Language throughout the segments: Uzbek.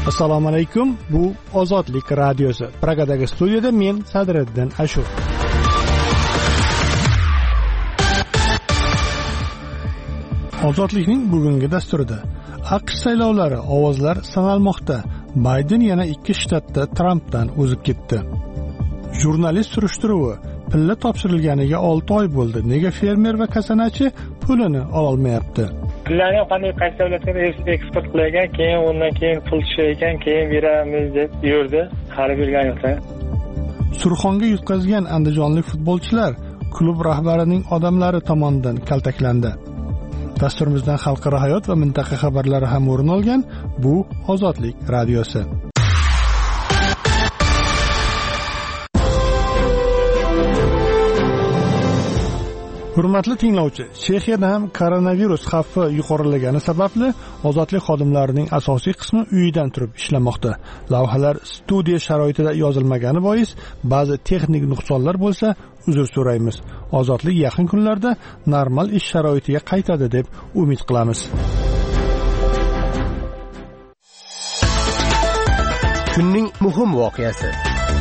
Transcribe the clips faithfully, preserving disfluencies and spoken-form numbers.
Assalomu alaykum. Bu Ozodlik radiosi. Pragadagi studiyada men Sadriddin Ashur. Ozodlikning bugungi dasturida AQSh saylovlari ovozlar sanalmoqda. Bayden yana ikki shtatda Trampdan o'zib ketdi. Jurnalist surishtiruvi: pilla topshirilganiga olti oy bo'ldi. Nega fermer va kasanachi pulini ololmayapti? Pullarni qanday qaysi davlatga eksport qilagan, keyin undan keyin pul tushayotgan, keyin beramiz deb yurdi. Hali bergan yo'q. Surxonga yutqazgan andijonlik futbolchilar klub rahbarining odamlari tomonidan kaltaklandi. Dasturimizdan xalqaro hayot va mintaqa xabarlari ham o'rin olgan. Bu Ozodlik radiosi. Hurmatli tinglovchi, Chexiyada ham koronavirus xavfi yuqorilagani sababli ozodlik xodimlarining asosiy qismi uyidan turib ishlamoqda. Lavhalar studiya sharoitida yozilmagani bois ba'zi texnik nuqsonlar bo'lsa, uzr so'raymiz. Ozodlik yaqin kunlarda normal ish sharoitiga qaytadi deb umid qilamiz. Kunning muhim voqeasi.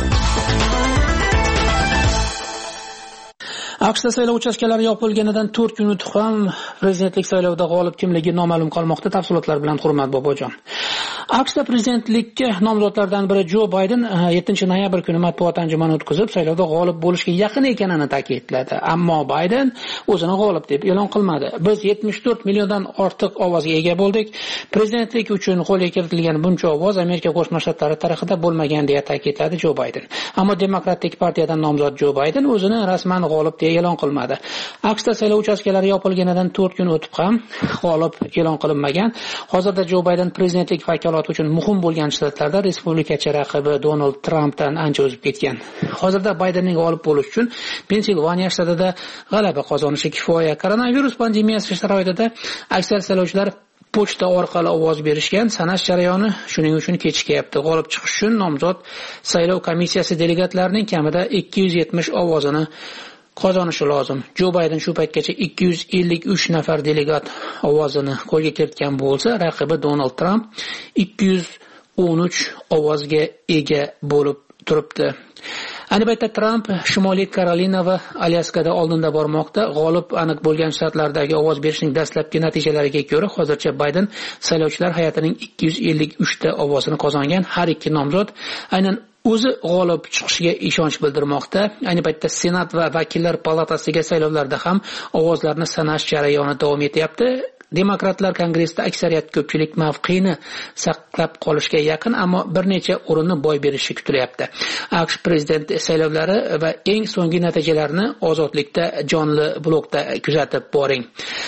AQShda saylov uchastkalari yopilganidan to'rt kun o'tib ham prezidentlik saylovida g'olib kimligi noma'lum qolmoqda. Tafsilotlar bilan Hurmat Bobojon. AQShda prezidentlikka nomzodlardan biri Jo Bayden yettinchi noyabr kuni matbuot anjumani o'tkazib, saylovda g'olib bo'lishga yaqin ekanini ta'kidladi. Ammo Bayden o'zini g'olib deb e'lon qilmadi. Biz yetmish to'rt milliondan ortiq ovozga ega bo'ldik. Prezidentlik uchun qo'lga kiritilgan buncha ovoz Amerika Qo'shma Shtatlari tarixida bo'lmagan deya ta'kidladi Jo Bayden. Ammo Demokratik partiyadan nomzod Jo Bayden o'zini rasman g'olib deya e'lon qilmadi. AQShda saylov uchastkalari yopilganidan to'rt kun o'tib ham g'olib e'lon qilinmagan. Hozirda Jo Bayden prezidentlik vakolati uchun muhim bo'lgan shtatlarda respublikachi raqibi Donald Trampdan ancha o'zib ketgan. Hozirda Baydenning g'olib bo'lish uchun Pensilvaniya shtatida g'alaba qozonishi kifoya. Koronavirus pandemiyasi sharoitida aksar saylovchilar pochta orqali ovoz berishgan. Sanash jarayoni shuning uchun kechikyapti. G'olib chiqish uchun nomzod saylov komissiyasi delegatlarining kamida ikki yuz yetmish ovozini qozonishi lozim. Jo Bayden shu paytgacha ikki yuz ellik uch nafar delegat ovozini qo'lga kiritgan bo'lsa, raqibi Donald Trump ikki yuz o'n uch ovozga ega bo'lib turibdi. Ayni paytda Trump Shimoliy Karolina va Alyaskada oldinda bormoqda. G'olib aniq bo'lgan shtatlardagi ovoz berishning dastlabki natijalariga ko'ra, hozircha Bayden saylovchilar hay'atining ikki yuz ellik uch ta ovozini qozongan. Har ikki nomzod aynan o'zi g'olib chiqishiga ishonch bildirmoqda. Ayni paytda Senat va Vakillar palatasiga saylovlarda ham ovozlarni sanash jarayoni davom etyapti. Demokratlar Kongressda aksariyat ko'pchilik mavqeini saqlab qolishga yaqin, ammo bir necha o'rinni boy berishi kutilyapti. AQSh prezident saylovlari va eng so'nggi natijalarni Ozodlikda jonli blokda kuzatib boring.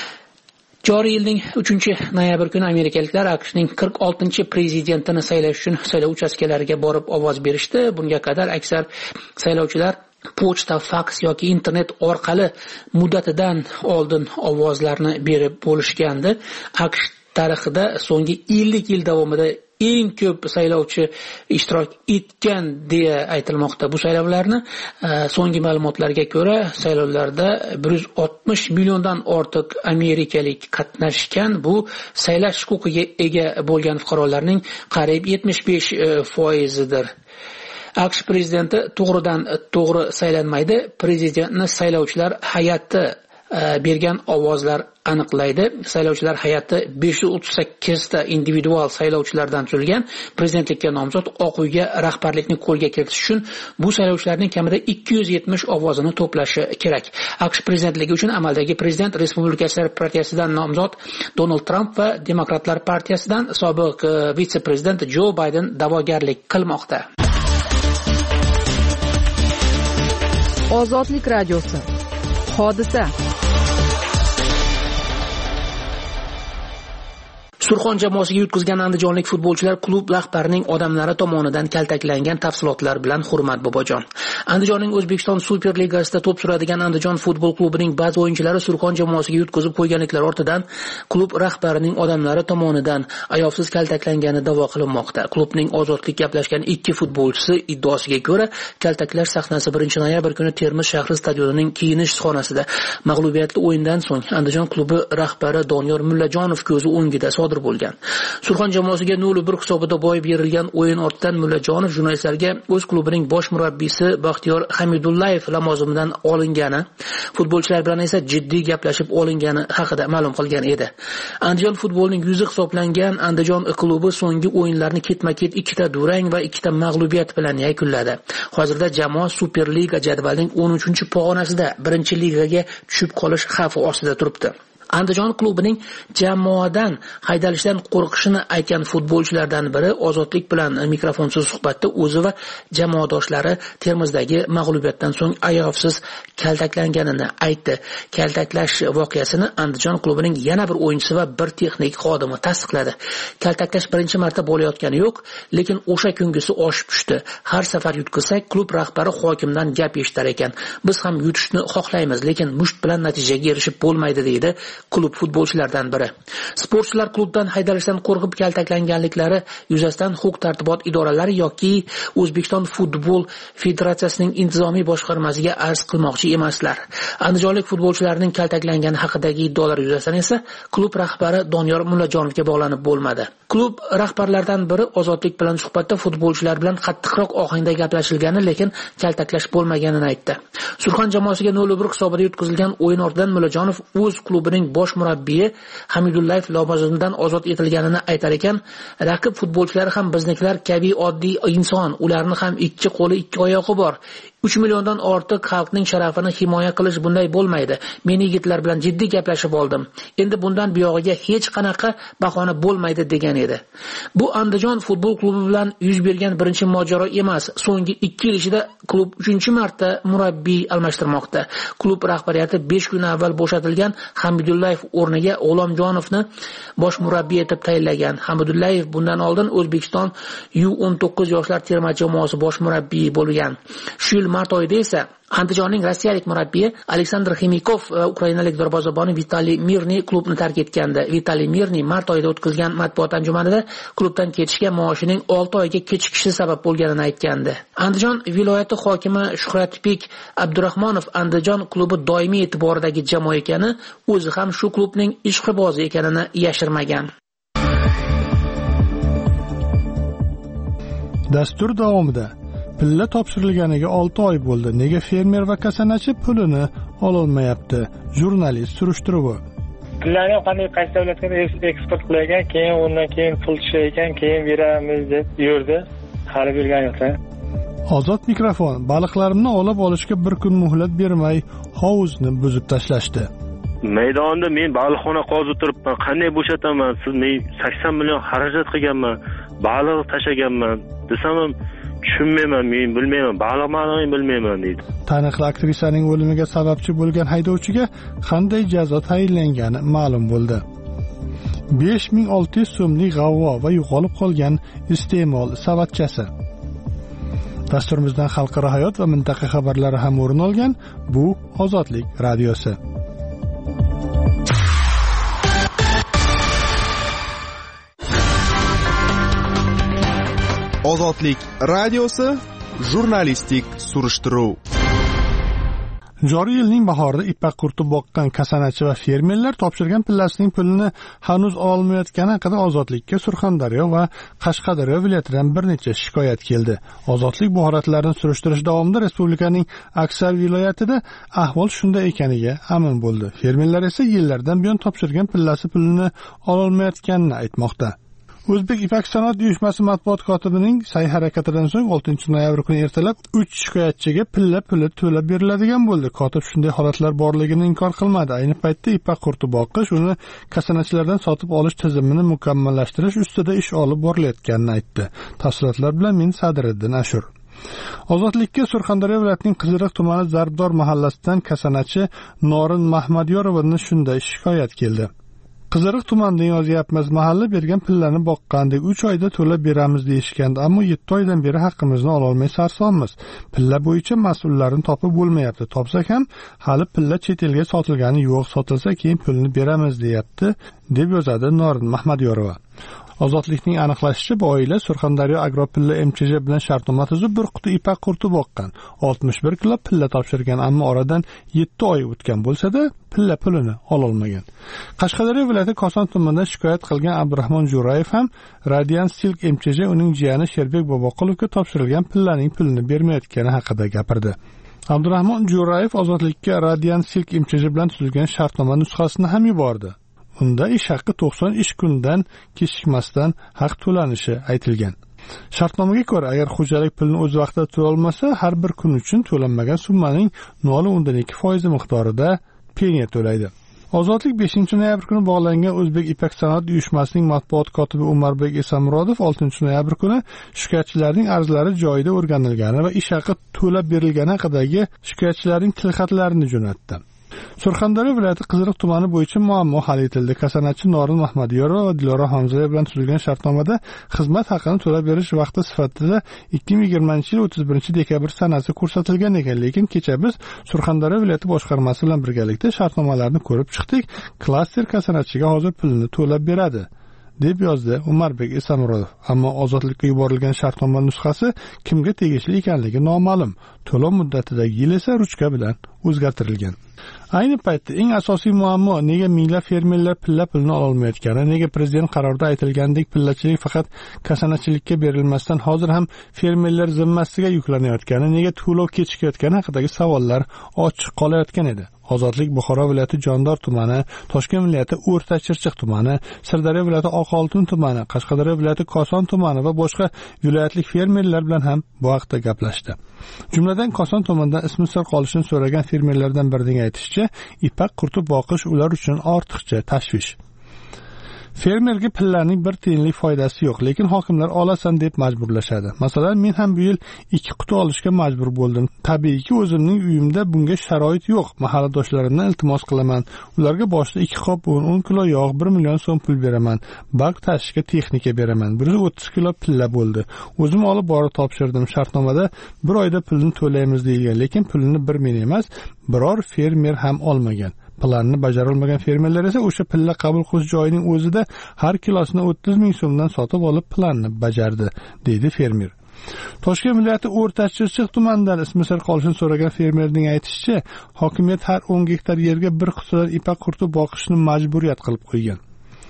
Joriy yilning uchinchi noyabr kuni amerikaliklar AQShning qirq oltinchi prezidentini saylash uchun saylov uchastkalariga borib ovoz berishdi. Bunga qadar aksar saylovchilar pochta, faks yoki internet orqali muddatidan oldin ovozlarni berib bo'lishgandi. AQSh tarixida so'nggi ellik yil davomida eng ko'p saylovchi ishtirok etgan deya aytilmoqda. Bu saylovlarni so'nggi ma'lumotlarga ko'ra saylovlarda bir yuz oltmish milliondan ortiq amerikalik qatnashgan. Bu saylash huquqiga ega bo'lgan fuqarolarning qariyb yetmish besh foizidir. AQSh prezidenti to'g'ridan to'g'ri saylanmaydi. Prezidentni saylovchilar hay'ati bergan ovozlar aniqlaydi. Saylovchilar hay'ati besh yuz o'ttiz sakkiz ta individual saylovchilardan tuzilgan. Prezidentlikka nomzod Oq uyga rahbarlikni qo'lga kiritish uchun bu saylovchilarning kamida ikki yuz yetmish ovozini to'plashi kerak. AQSh prezidentligi uchun amaldagi prezident Respublikachilar partiyasidan nomzod Donald Trump va Demokratlar partiyasidan sobiq vitse-prezident Jo Bayden da'vogarlik qilmoqda. Ozodlik radiosi. Hodisa. Surxon jamoasiga yutqizgan andijonlik futbolchilar klub rahbarining odamlari tomonidan kaltaklangan. Tafsilotlar bilan Hurmat Bobojon. Andijonning O'zbekiston Super Ligasida to'p suradigan Andijon futbol klubining ba'zi o'yinchilari Surxon jamoasiga yutqizib qo'yganliklari ortidan klub rahbarining odamlari tomonidan ayovsiz kaltaklangani da'vo qilinmoqda. Klubning ozodlik gaplashgan ikki futbolchisi iddaosiga ko'ra, kaltaklash sahnasi birinchi noyabr kuni Termiz shahri stadionining kiyinish xonasida mag'lubiyatli o'yindan so'ng Andijon klubi rahbari Doniyor Mullajonov ko'zi o'ngida sodir bo'lgan. Surxon jamoasiga nol bir hisobida boyib berilgan o'yin ortidan Mullajonov jurnalistlarga o'z klubining bosh murabbiysi Baxtiyor Hamidullayev lavozimidan olingani, futbolchilar bilan esa jiddiy gaplashib olingani haqida ma'lum qilgan edi. Andijon futbolining yuzi hisoblangan Andijon klubi so'nggi o'yinlarni ketma-ket ikkita durang va ikkita mag'lubiyat bilan yakunladi. Hozirda jamoa Superliga jadvalining o'n uchinchi pog'onasida birinchi ligaga tushib qolish xavfi ostida turibdi. Andijon klubining jamoadan haydalishdan qo'rqishini aytgan futbolchilardan biri Ozodlik bilan mikrofonsiz suhbatda o'zi va jamoadoshlari Termizdagi mag'lubiyatdan so'ng ayovsiz kaltaklanganini aytdi. Kaltaklash voqeasini Andijon klubining yana bir o'yinchisi va bir texnik xodimi tasdiqladi. Kaltaklash birinchi marta bo'layotgani yo'q, lekin o'sha kungisi oshib tushdi. Har safar yutqizsak, klub rahbari hokimdan gap eshitar ekan. Biz ham yutishni xohlaymiz, lekin musht bilan natijaga erishib bo'lmaydi deydi klub futbolchilaridan biri. Sportchilar klubdan haydalishdan qo'rqib kaltaklanganliklari yuzasidan huquq-tartibot idoralari yoki O'zbekiston futbol federatsiyasining intizomiy boshqarmasiga arz qilmoqchi emaslar. Andijonlik futbolchilarning kaltaklangani haqidagi iddaolar yuzasidan esa klub rahbari Doniyor Mullajonovga bog'lanib bo'lmadi. Klub rahbarlaridan biri Ozodlik bilan suhbatda futbolchilar bilan qattiqroq ohangda gaplashilgani, lekin kaltaklash bo'lmaganini aytdi. Surxon jamoasiga nol bir hisobida yutqizilgan o'yin ortidan Mullajonov o'z klubining bosh murabbiyi Hamidullayev lavozimidan ozod etilganini aytar ekan, raqib futbolchilari ham biznikilar kabi oddiy inson, ularni ham ikki qo'li, ikki oyog'i bor. uch milliondan ortiq xalqning sharafini himoya qilish bunday bo'lmaydi. Men yigitlar bilan jiddiy gaplashib oldim. Endi bundan buyog'iga hech qanaqa bahona bo'lmaydi degan edi. Bu Andijon futbol klubi bilan yuz bergan birinchi mojaro emas. So'nggi ikki yil ichida klub uchinchi marta murabbiy almashtirmoqda. Klub rahbariyati besh kun avval bo'shatilgan Hamidullayev o'rniga G'ulomjonovni bosh murabbiy etib tayinlagan. Hamidullayev bundan oldin O'zbekiston U o'n to'qqiz yoshlar terma jamoasi bosh murabbiyi bo'lgan. Shu yil mart oyida esa Andijonning rossiyalik murabbiyi Aleksandr Ximikov va ukrainalik darvozaboni Vitaliy Mirni klubni tark etgandi. Vitaliy Mirni mart oyida o'tkazgan matbuot anjumanida klubdan ketishga maoshining olti oyga kechikishi sabab bo'lganini aytgandi. Andijon viloyati hokimi Shuhratbek Abdurahmonov Andijon klubi doimiy e'tiboridagi jamoa ekani, o'zi ham shu klubning ishqibozi ekanini yashirmagan. Dastur davomida pilla topshirilganiga olti oy bo'ldi. Nega fermer va kasanachi pulini ololmayapti? Jurnalist surishtiruvi. Pullarni qanday qaysi davlatga eksport qilagan, keyin undan keyin pul tushayotgan, keyin beramiz deb yurdi. Hali bergan yo'q. Ozod mikrofon. Baliqlarimni olib olishga bir kun muhlat bermay, hovuzni buzib tashlashdi. Maydonda men baliqxona qozib turibman. Qanday bo'shataman? Siz men sakson million xarajat qilganman, baliq tashaganman desam ham tushunmayman, men bilmayman, baliq ma'noni bilmayman deydi. Taniqli aktrisaning o'limiga sababchi bo'lgan haydovchiga qanday jazo tayinlangani ma'lum bo'ldi. besh ming olti yuz so'mlik g'avvo va yo'qolib qolgan iste'mol savatchasi. Dasturimizdan xalqaro hayot va mintaqa xabarlari ham o'rin olgan. Bu Ozodlik radiosi. Ozodlik radiosi jurnalistik surishtiruv. Joriy yilning bahorida ipak qurti boqqan kasanachi va fermerlar topshirgan pillasining pulini hanuz olmayotgani haqida Ozodlikka Surxondaryo va Qashqadaryo viloyatidan bir necha shikoyat keldi. Ozodlik bu holatlarni surishtirish davomida respublikaning aksar viloyatida ahvol shunday ekaniga amin bo'ldi. Fermerlar esa yillardan buyon topshirgan pillasi pulini ololmayotganini aytmoqda. O'zbek Ipak sanoat uyushmasi matbuot kotibining sa'y-harakatidan so'ng oltinchi noyabr kuni ertalab uch shikoyatchiga pilla puli to'lab beriladigan bo'ldi. Kotib shunday holatlar borligini inkor qilmadi. Ayni paytda ipak qurti boqish, uni kasanachilardan sotib olish tizimini mukammallashtirish ustida ish olib borilayotganini aytdi. Tafsilotlar bilan men Sadriddin Ashur. Ozodlikka Surxondaryo viloyatining Qiziriq tumani Zarbdor mahallasidan kasanachi Norin Mahmadyorovning shunday shikoyat keldi. Qiziriq tumanidan yozyapmiz, mahalla bergan pillani boqqandik, uch oyda to'lab beramiz deyishgandi, ammo yetti oydan beri haqqimizni ola olmay sarsonmiz. Pilla bo'yicha mas'ullarni topib bo'lmayapti. Topsak ham hali pilla chet elga sotilgani yo'q, sotilsa keyin pulni beramiz deyapti, deb yozadi Norin Mahmadyorova. Ozodlikning aniqlashicha, bu oila Surxondaryo Agropilla M Ch J bilan shartnoma tuzib bir quti ipak qurti boqqan, oltmish bir kilo pilla topshirgan, ammo oradan yetti oy o'tgan bo'lsa-da, pilla pulini ololmagan. Qashqadaryo viloyati Koson tumanidan shikoyat qilgan Abdurahmon Jo'rayev ham Radiant Silk M Ch J uning jiyani Sherbek Boboqilovga topshirilgan pillaning pulini bermayotgani haqida gapirdi. Abdurahmon Jo'rayev Ozodlikka Radiant Silk M Ch J bilan tuzilgan shartnoma nusxasini ham yubordi. Unda ish haqi to'qson ish kundan kechikmasdan haq to'lanishi aytilgan. Shartnomaga ko'ra, agar xo'jalik pulni o'z vaqtida to'la olmasa, har bir kun uchun to'lanmagan summaning nol o'ndan ikki foiz miqdorida penya to'laydi. Ozodlik beshinchi noyabr kuni bog'langan O'zbek Ipak sanoat uyushmasining matbuot kotibi Umarbek Esamurodov oltinchi noyabr kuni shikoyatchilarning arzlari joyida o'rganilgani va ish haqi to'lab berilgani haqidagi shikoyatchilarning tilxatlarini jo'natdi. Surxondaryo viloyati Qiziriq tumani bo'yicha muammo hal etildi. Kasanachi Norin Mahmadiyorova va Dilora Hamzoya bilan tuzilgan shartnomada xizmat haqini to'lab berish vaqti sifatida ikki ming yigirmanchi yil o'ttiz birinchi dekabr sanasi ko'rsatilgan ekan, lekin kecha biz Surxondaryo viloyati boshqarmasi bilan birgalikda shartnomalarni ko'rib chiqdik. Klaster kasanachiga hozir pulini to'lab beradi, deb yozdi Umarbek Esamurodov. Ammo ozodlikka yuborilgan shartnoma nusxasi kimga tegishli ekanligi noma'lum. To'lov muddatidagi yil esa ruchka bilan o'zgartirilgan. Ayni paytda eng asosiy muammo nega minglab fermerlar pilla pulini ololmayotgani, nega prezident qarorida aytilgandek pillachilik faqat kasanachilikka berilmasdan hozir ham fermerlar zimmasiga yuklanayotgani, nega to'lov kechikayotgani haqidagi savollar ochiq qolayotgan edi. Ozodlik Buxoro viloyati Jondor tumani, Toshkent viloyati O'rta Chirchiq tumani, Sirdaryo viloyati Oqoltin tumani, Qashqadaryo viloyati Koson tumani va boshqa viloyatlik fermerlar bilan ham bu haqda gaplashdi. Jumladan Koson tomonidan ismi sir qolishini so'ragan fermerlardan birining aytishicha, ipak qurti boqish ular uchun ortiqcha tashvish. Fermerga pillaning bir tiyinlik foydasi yo'q, lekin hokimlar olasan deb majburlashadi. Masalan, men ham bu yil ikki quti olishga majbur bo'ldim. Tabiiyki, o'zimning uyimda bunga sharoit yo'q. Mahalladoshlarimdan iltimos qilaman. Ularga boshda ikki qop un, o'n kilo yog', bir million so'm pul beraman. Balk tashishga texnika beraman. bir yuz o'ttiz kilo pilla bo'ldi. O'zim olib borib topshirdim. Shartnomada bir oyda pulni to'laymiz deyilgan, lekin pulni bir men emas, biror fermer ham olmagan. Planni bajarilmagan fermerlar esa o'sha pilla qabul qilish joyining o'zida har kilosini o'ttiz ming so'mdan sotib olib planni bajardi, deydi fermer. Toshkent viloyati O'rta Chirchiq tumanidan ismi sir qolishini so'ragan fermerning aytishicha, hokimiyat har o'n gektar yerga bir qutidan ipak qurti boqishni majburiyat qilib qo'ygan.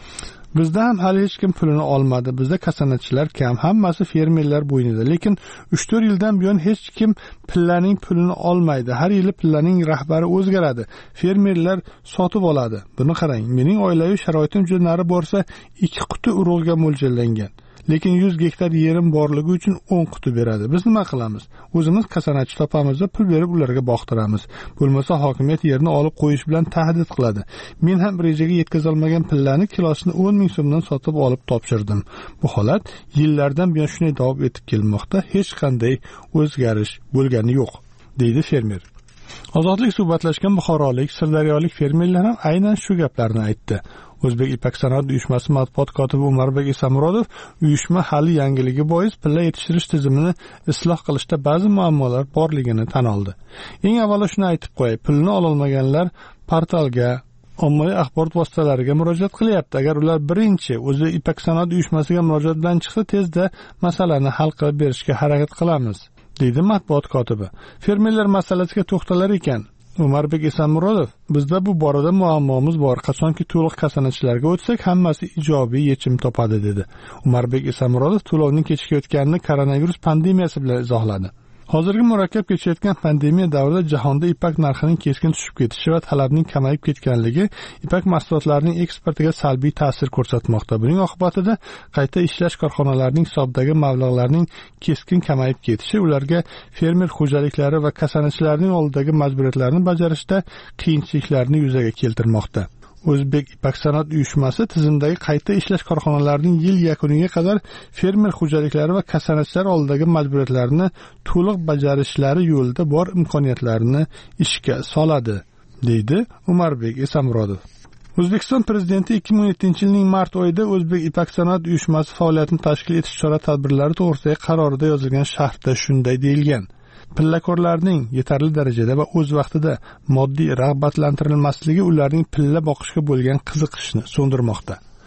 Bizda ham hali hech kim pulini olmadi. Bizda kasanachilar kam, hammasi fermerlar bo'ynida. Lekin uch to'rt yildan buyon hech kim pillaning pulini olmaydi. Har yili pillaning rahbari o'zgaradi. Fermerlar sotib oladi. Buni qarang, mening oilaviy sharoitim juda nari borsa ikki quti urug'ga mo'ljallangan. Lekin yuz gektar yerim borligi uchun o'n quti beradi. Biz nima qilamiz? O'zimiz kasanachi topamiz va pul berib ularga boqtiramiz. Bo'lmasa hokimiyat yerni olib qo'yish bilan tahdid qiladi. Men ham rejaga yetkazolmagan pillani kilosini o'n ming so'mdan sotib olib topshirdim. Bu holat yillardan buyon shunday davom etib kelmoqda. Hech qanday o'zgarish bo'lgani yo'q, deydi fermer. Ozodlik suhbatlashgan buxorolik, sirdaryolik fermerlar ham aynan shu gaplarni aytdi. O'zbek Ipak sanoat uyushmasi matbuot kotibi Umarbek Esamurodov uyushma hali yangiligi bois pilla yetishtirish tizimini isloh qilishda ba'zi muammolar borligini tan oldi. Eng avvalo shuni aytib qo'yay, pulni ololmaganlar portalga, ommaviy axborot vositalariga murojaat qilyapti. Agar ular birinchi o'zi Ipak sanoat uyushmasiga murojaat bilan chiqsa, tezda masalani hal qilib berishga harakat qilamiz, deydi matbuot kotibi. Fermerlar masalasiga to'xtalar ekan Umarbek Esamurodov, bizda bu borada muammomiz bor. Qachonki to'liq kasanachilarga o'tsak, hammasi ijobiy yechim topadi, dedi. Umarbek Esamurodov to'lovning kechikayotganini koronavirus pandemiyasi bilan izohladi. Hozirgi murakkab kechayotgan pandemiya davrida jahonda ipak narxining keskin tushib ketishi va talabning kamayib ketganligi ipak mahsulotlarining eksportiga salbiy ta'sir ko'rsatmoqda. Buning oqibatida qayta ishlash korxonalarining hisobidagi mablag'larning keskin kamayib ketishi ularga fermer xo'jaliklari va kasanachilarning oldidagi majburiyatlarni bajarishda qiyinchiliklarni yuzaga keltirmoqda. O'zbek Ipak sanoat uyushmasi tizimdagi qayta ishlash korxonalarining yil yakuniga qadar fermer xo'jaliklari va kasanachilar oldidagi majburiyatlarni to'liq bajarishlari yo'lida bor imkoniyatlarni ishga soladi, deydi Umarbek Esamurodov. O'zbekiston prezidenti ikki ming o'n yettinchi yilning mart oyida O'zbek Ipak sanoat uyushmasi faoliyatini tashkil etish chora-tadbirlari to'g'risidagi qarorida yozilgan sharhda shunday deyilgan: Pillakorlarning yetarli darajada va o'z vaqtida moddiy rag'batlantirilmasligi ularning pilla boqishga bo'lgan qiziqishni so'ndirmoqda.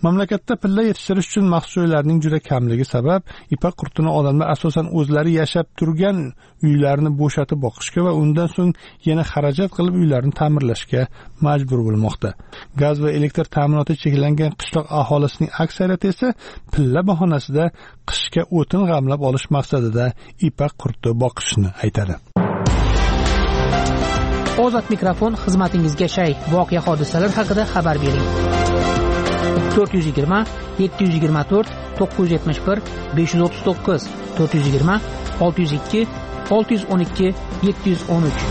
Mamlakatda pilla yetishtirish uchun maxsus joylarning juda kamligi sabab ipak qurtini odamlar asosan o'zlari yashab turgan uylarini bo'shatib boqishga va undan so'ng yana xarajat qilib uylarni ta'mirlashga majbur bo'lmoqda. Gaz va elektr ta'minoti cheklangan qishloq aholisining aksariyati esa pilla bahonasida qishga o'tin g'amlab olish maqsadida ipak qurti boqishni aytadi. Ozod mikrofon xizmatingizga shay. Voqea hodisalar haqida xabar bering. to'rt yuz yigirma yetti yuz yigirma to'rt to'qqiz yuz yetmish bir besh yuz o'ttiz to'qqiz to'rt yuz yigirma olti yuz ikki olti yuz o'n ikki yetti yuz o'n uch.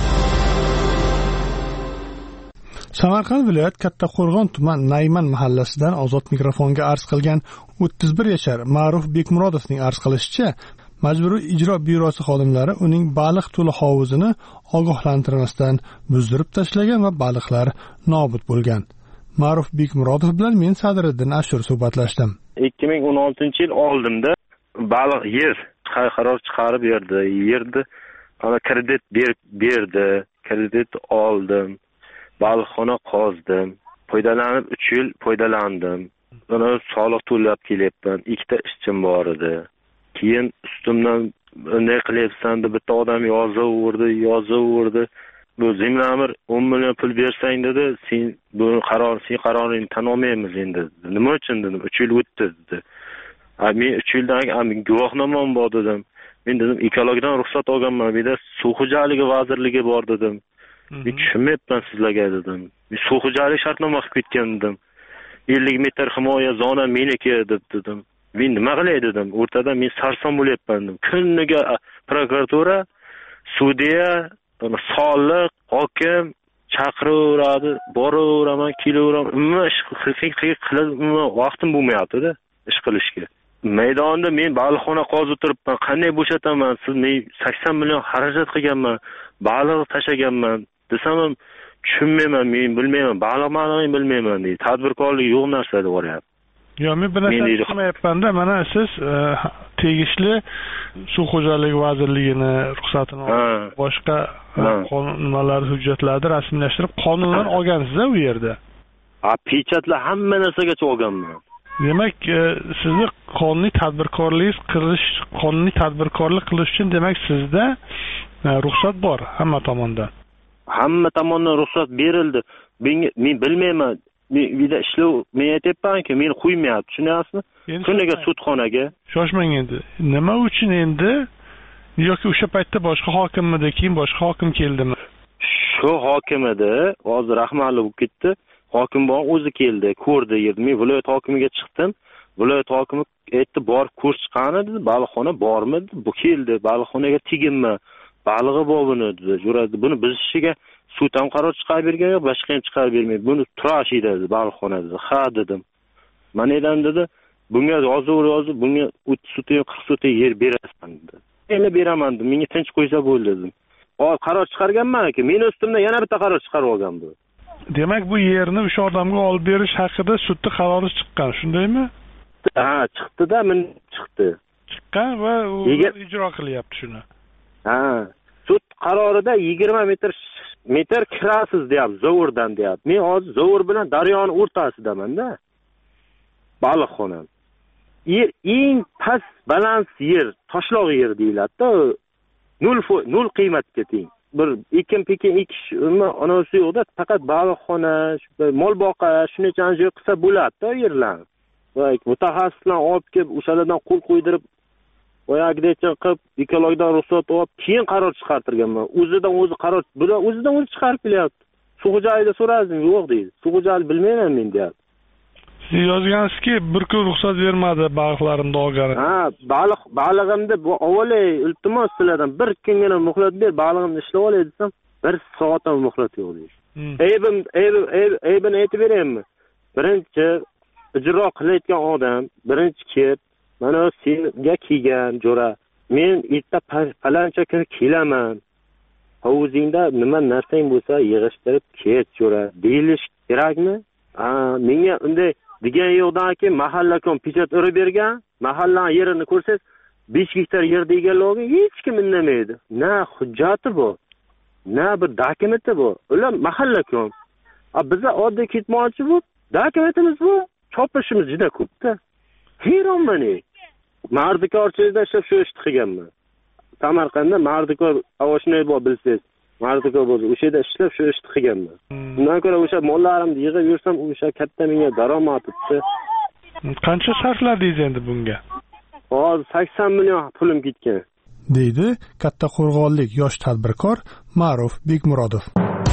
Samarqand viloyat Kattaqo'rg'on tuman Nayman mahallasidan Ozod mikrofonga arz qilgan o'ttiz bir yashar Ma'ruf Bekmurodovning arz qilishicha, Majburiy ijro byurosi xodimlari uning baliq to'la hovuzini ogohlantirmasdan buzdirib tashlagan va baliqlar nobud bo'lgan. Ma'ruf Bekmurodov bilan men Sadriddin Ashur suhbatlashdim. ikki ming o'n oltinchi yil oldimda baliq yer qaror chiqarib berdi. Yerni ana kredit berdi, kredit oldim. Baliqxona qozdim. Foydalanib uch yil foydalandim. Buni soliq to'lab kelyapman. Ikkita ishchim bor edi. Keyin ustimdan unday qilyapsan deb bitta odam yozaverdi, yozaverdi. Bu Zimlamir o'n million pul bersang dedi, sen bu qaror, sen qaroringni tan olmaymiz endi. Nima uchun dedim, uch yil o'tdi dedi. Men uch yildan keyin guvohnomam bor dedim. Men dedim, ekologdan ruxsat olganman, bir de suv xo'jaligi vazirligi bor dedim. Men tushunmayapman sizlarga dedim. Men suv xo'jaligi shartnoma qilib ketgan dedim. ellik metr himoya zona meniki deb dedim. Men nima qilay dedim. O'rtada men sarson bo'lyapman dedim. Kuniga prokuratura, sudya, soliq, hokim chaqiraveradi, boraveraman, kelaveraman. Umuman ish qilib vaqtim bo'lmayapti-da ish qilishga. Maydonda men baliqxona qozib turibman. Qanday bo'shataman? Siz men sakson million xarajat qilganman, baliq tashaganman desam ham tushunmayman, men bilmayman, baliq ma'noyini bilmayman deydi. Tadbirkorlik yo'q narsa deb o'ylayapti. Yo, men bir narsa tushunmayapman-da, mana siz tegishli suv xo'jaligi vazirligini ruxsatini olib, boshqa qonunlar, hujjatlarni rasmiylashtirib, qonunlar olgansiz-a u yerda. Ha, pechatlar hamma narsagacha olganman. Demak, sizni qonuniy tadbirkorlik qilish, qonuniy tadbirkorlik qilish uchun demak sizda ruxsat bor hamma tomondan. Hamma tomondan ruxsat berildi. Men bilmayman. Vida ishlov men aytayapmanki, meni qo'ymayapti, tushunyapsizmi? Kuniga sudxonaga. Shoshmang endi. Nima uchun endi? Yoki o'sha paytda boshqa hokimmidi, keyin boshqa hokim keldimi? Shu hokim edi, hozir rahmatli bo'lib ketdi. Hokim bor o'zi keldi, ko'rdi yerni. Men viloyat hokimiga chiqdim. Viloyat hokimi aytdi, borib ko'rish chiqqan dedi, baliqxona bormi? Bu keldi, baliqxonaga teginma. Balig'i bor buni dedi. Jo'radi. Buni bizishiga sud ham qaror chiqarib bergan yo'q, boshqa ham chiqarib bermaydi. Buni turash edi dedi, baliqxona dedi. Ha dedim. Mana edan dedi, bunga yozuvur yozib, bunga o'ttiz so'ta, qirq so'ta yer berasan dedi. Endi beraman dedim. Menga tinch qo'ysa bo'ldi dedim. Hozir qaror chiqarganman-ki, men ustimdan yana bitta qaror chiqarib olgan bu. Demak, bu yerni o'sha odamga olib berish haqida sudda qarori chiqqan, shundaymi? Ha, chiqdi-da, men chiqdi. Chiqqan va u ijro qilyapti shuni. Ha, sud qarorida yigirma metr metr kirasiz deyapti, zovurdan deyapti. Men hozir zovur bilan daryoni o'rtasidaman-da. Baliqxona. Yer eng past balans yer, toshloq yer deyiladi-da. nol nol qiymatga teng. Bir ekin pekin ekish, anasi yo'qda, faqat baliqxona, mol boqash, shunacha joy qilsa bo'ladi-da yerlarni. Va mutaxassislar olib kelib, o'shalardan qo'l qo'ydirib, oyog'igacha qilib, ekologdan ruxsat olib, keyin qaror chiqartirganman. O'zidan o'zi qaror, bular o'zidan o'zi chiqarib kelyapti. Suv xo'jaligi so'radim, yo'q deydi. Suv xo'jaligi bilmayman men deyapti. Siz yozgansizki, bir kun ruxsat bermadi baliqlarimni olgani. Ha, baliq, balig'imni avvalay iltimos sizlardan bir kungina muhlat ber, balig'imni ishlab olay desam, bir soat ham muhlat yo'q deydi. Aybim, aybim, aybini aytib beraymi? Birinchi ijro qilayotgan odam, birinchi kelib, mana senga kelgan jo'ra, men erta falancha kuni kelaman. Hovuzingda nima narsang bo'lsa yig'ishtirib ket jo'ra, deyilish kerakmi? Ha, menga unday degan yo'qdanki, mahallakom pechat urib bergan, mahallaning yerini ko'rsangiz, besh gektar yerda egallovga hech kim indamaydi. Na hujjati bor, na bir dokumenti bor. Ular mahallakom. A bizlar oddiy ketmoqchi bu, dokumentimiz bu, topishimiz juda ko'pda. Hayronman. Mardikorchilikda ishlab shu ishni qilganman. Samarqandda mardikor avoshnay bor bilsangiz. Mardikor bo'lsa, o'sha yerda ishlab shu ishni qilganman. Bundan ko'ra o'sha mollarimni yig'ib yursam, o'sha katta menga daromad o'tdi. Qancha sarfladingiz endi bunga? Hozir sakson million pulim ketgan. deydi Katta Qo'rg'onlik yosh tadbirkor Ma'ruf Bekmurodov.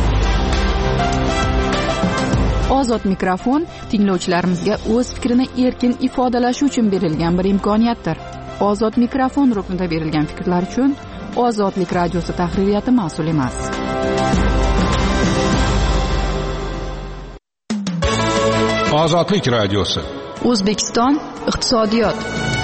Ozod mikrofon tinglovchilarimizga o'z fikrini erkin ifodalashi uchun berilgan bir imkoniyatdir. Ozod mikrofon ruknida berilgan fikrlar uchun Ozodlik radiosi tahririyati mas'ul emas. Ozodlik radiosi. O'zbekiston iqtisodiyot.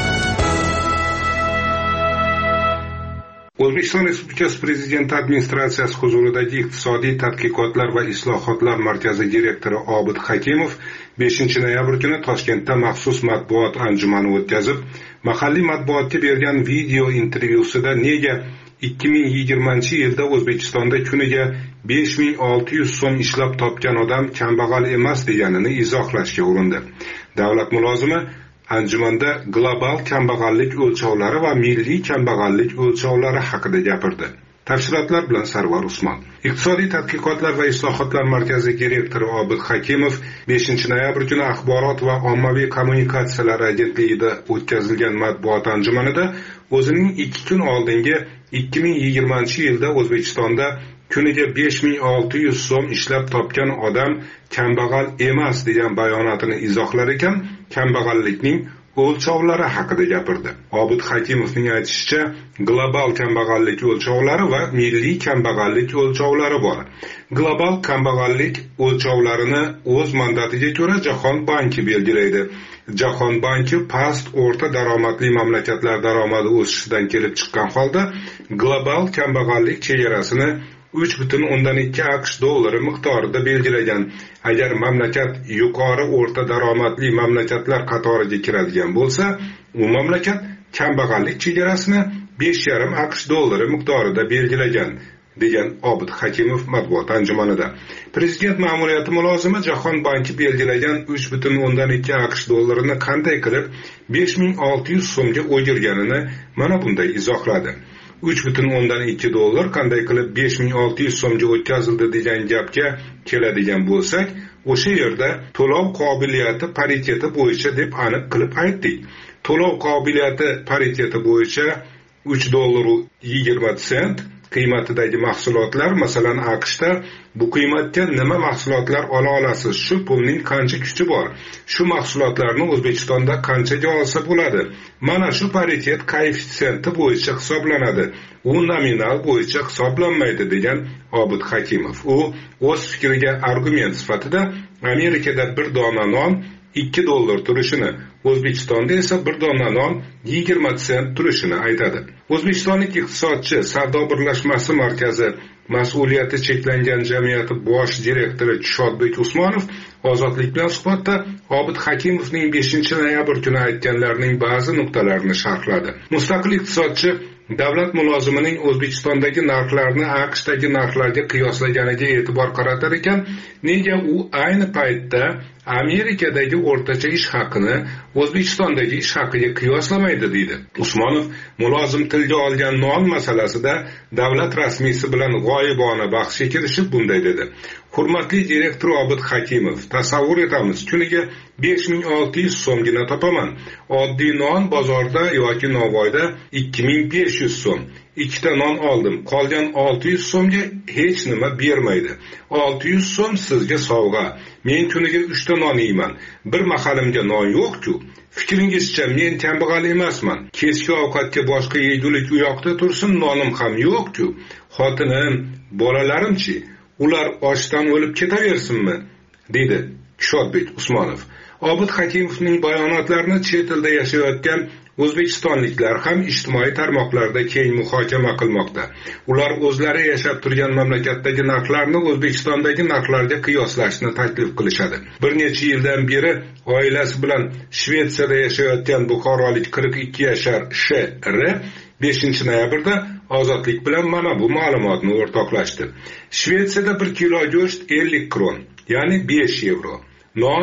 O'zbekiston Respublikasi Prezidenti administratsiyasi huzuridagi iqtisodiy tadqiqotlar va islohotlar markazi direktori Obid Hakimov beshinchi noyabr kuni Toshkentda maxsus matbuot anjumani o'tkazib, mahalliy matbuotga bergan video intervyusida nega ikki ming yigirmanchi yilda O'zbekistonda kuniga besh ming olti yuz so'm ishlab topgan odam kambag'al emas deganini izohlashga urindi. Davlat mulozimi anjumanda global kambag'allik o'lchovlari va milliy kambag'allik o'lchovlari haqida gapirdi. Tafsilotlar bilan Sarvar Usmon. Iqtisodiy tadqiqotlar va islohotlar markazi direktori Obid Hakimov beshinchi noyabr kuni Axborot va ommaviy kommunikatsiyalar agentligida o'tkazilgan matbuot anjumanida o'zining ikki kun oldingi ikki ming yigirmanchi yilda O'zbekistonda kuniga besh ming olti yuz so'm ishlab topgan odam kambag'al emas degan bayonotini izohlar ekan, kambag'allikning o'lchovlari haqida gapirdi. Obid Hakimovning aytishicha, global kambag'allik o'lchovlari va milliy kambag'allik o'lchovlari bor. Global kambag'allik o'lchovlarini o'z mandatiga ko'ra Jahon banki belgilaydi. Jahon banki past o'rta daromadli mamlakatlar daromadi o'sishidan kelib chiqqan holda global kambag'allik chegarasini uch butun o'ndan ikki AQSh dollari miqdorida belgilagan. Agar mamlakat yuqori o'rta daromadli mamlakatlar qatoriga kiradigan bo'lsa, u mamlakat kambag'allik chegarasini besh yarim AQSh dollari miqdorida belgilagan, degan Obid Hakimov matbuot anjumanida. Prezident ma'muriyati mulozimi Jahon banki belgilagan uch butun o'ndan ikki AQSh dollarini qanday qilib besh ming olti yuz so'mga o'girganini mana bunday izohladi. uch butun o'ndan ikki dollar qanday qilib besh ming olti yuz so'mga o'tkazildi degan gapga keladigan bo'lsak, o'sha yerda to'lov qobiliyati pariteti bo'yicha deb aniq qilib aytdik. To'lov qobiliyati pariteti bo'yicha uch dollar yigirma sent qiymatidagi mahsulotlar, masalan AQShda bu qiymatga nima mahsulotlar ola olasiz? Shu pulning qancha kuchi bor? Shu mahsulotlarni O'zbekistonda qanchaga olsa bo'ladi? Mana shu paritet koeffitsiyenti bo'yicha hisoblanadi. U nominal bo'yicha hisoblanmaydi, degan Obid Hakimov. U o'z fikriga argument sifatida Amerikada bir dona non ikki dollar turishini, O'zbekistonda esa bir dona non yigirma sent turishini aytadi. O'zbekistonlik iqtisodchi Savdo birlashmasi markazi mas'uliyati cheklangan jamiyati bosh direktori Shodbek Usmonov Ozodlik bilan suhbatda Obid Hakimovning beshinchi noyabr kuni aytganlarining ba'zi nuqtalarini sharhladi. Mustaqil iqtisodchi davlat mulozimining O'zbekistondagi narxlarni AQShdagi narxlarga qiyoslaganiga e'tibor qaratar ekan, nega u ayni paytda Amerikadagi o'rtacha ish haqini O'zbekistondagi ish haqiga qiyoslamaydi, deydi. Usmonov mulozim tilga olgan non masalasida davlat rasmiysi bilan g'oyibona bahsga kirishib bunday dedi. Hurmatli direktor Obid Hakimov, tasavvur etamiz, kuniga besh ming olti yuz so'mgina topaman. Oddiy non bozorda yoki Navoiyda ikki ming besh yuz so'm. Ikkita non oldim. Qolgan olti yuz so'mga hech nima bermaydi. olti yuz so'm sizga sovg'a. Men kuniga uchta non yeyman. Bir mahalimga non yo'q-ku. Fikringizcha men kambag'al emasman. Kechki ovqatga boshqa yegulik u yoqda tursin, nonim ham yo'q-ku. Xotinim, bolalarimchi, ular ochdan o'lib ketaversinmi? dedi Shodbek Usmonov. Obid Hakimovning bayonotlarini chet elda yashayotgan o'zbekistonliklar ham ijtimoiy tarmoqlarda keng muhokama qilmoqda. Ular o'zlari yashab turgan mamlakatdagi narxlarni O'zbekistondagi narxlarga qiyoslashni taklif qilishadi. Bir necha yildan beri oilasi bilan Shvetsiyada yashayotgan buxorolik qirq ikki yashar Sh R beshinchi noyabrda Ozodlik bilan mana bu ma'lumotni o'rtoqlashdi. Shvetsiyada bir kilo go'sht ellik kron, ya'ni besh yevro. Non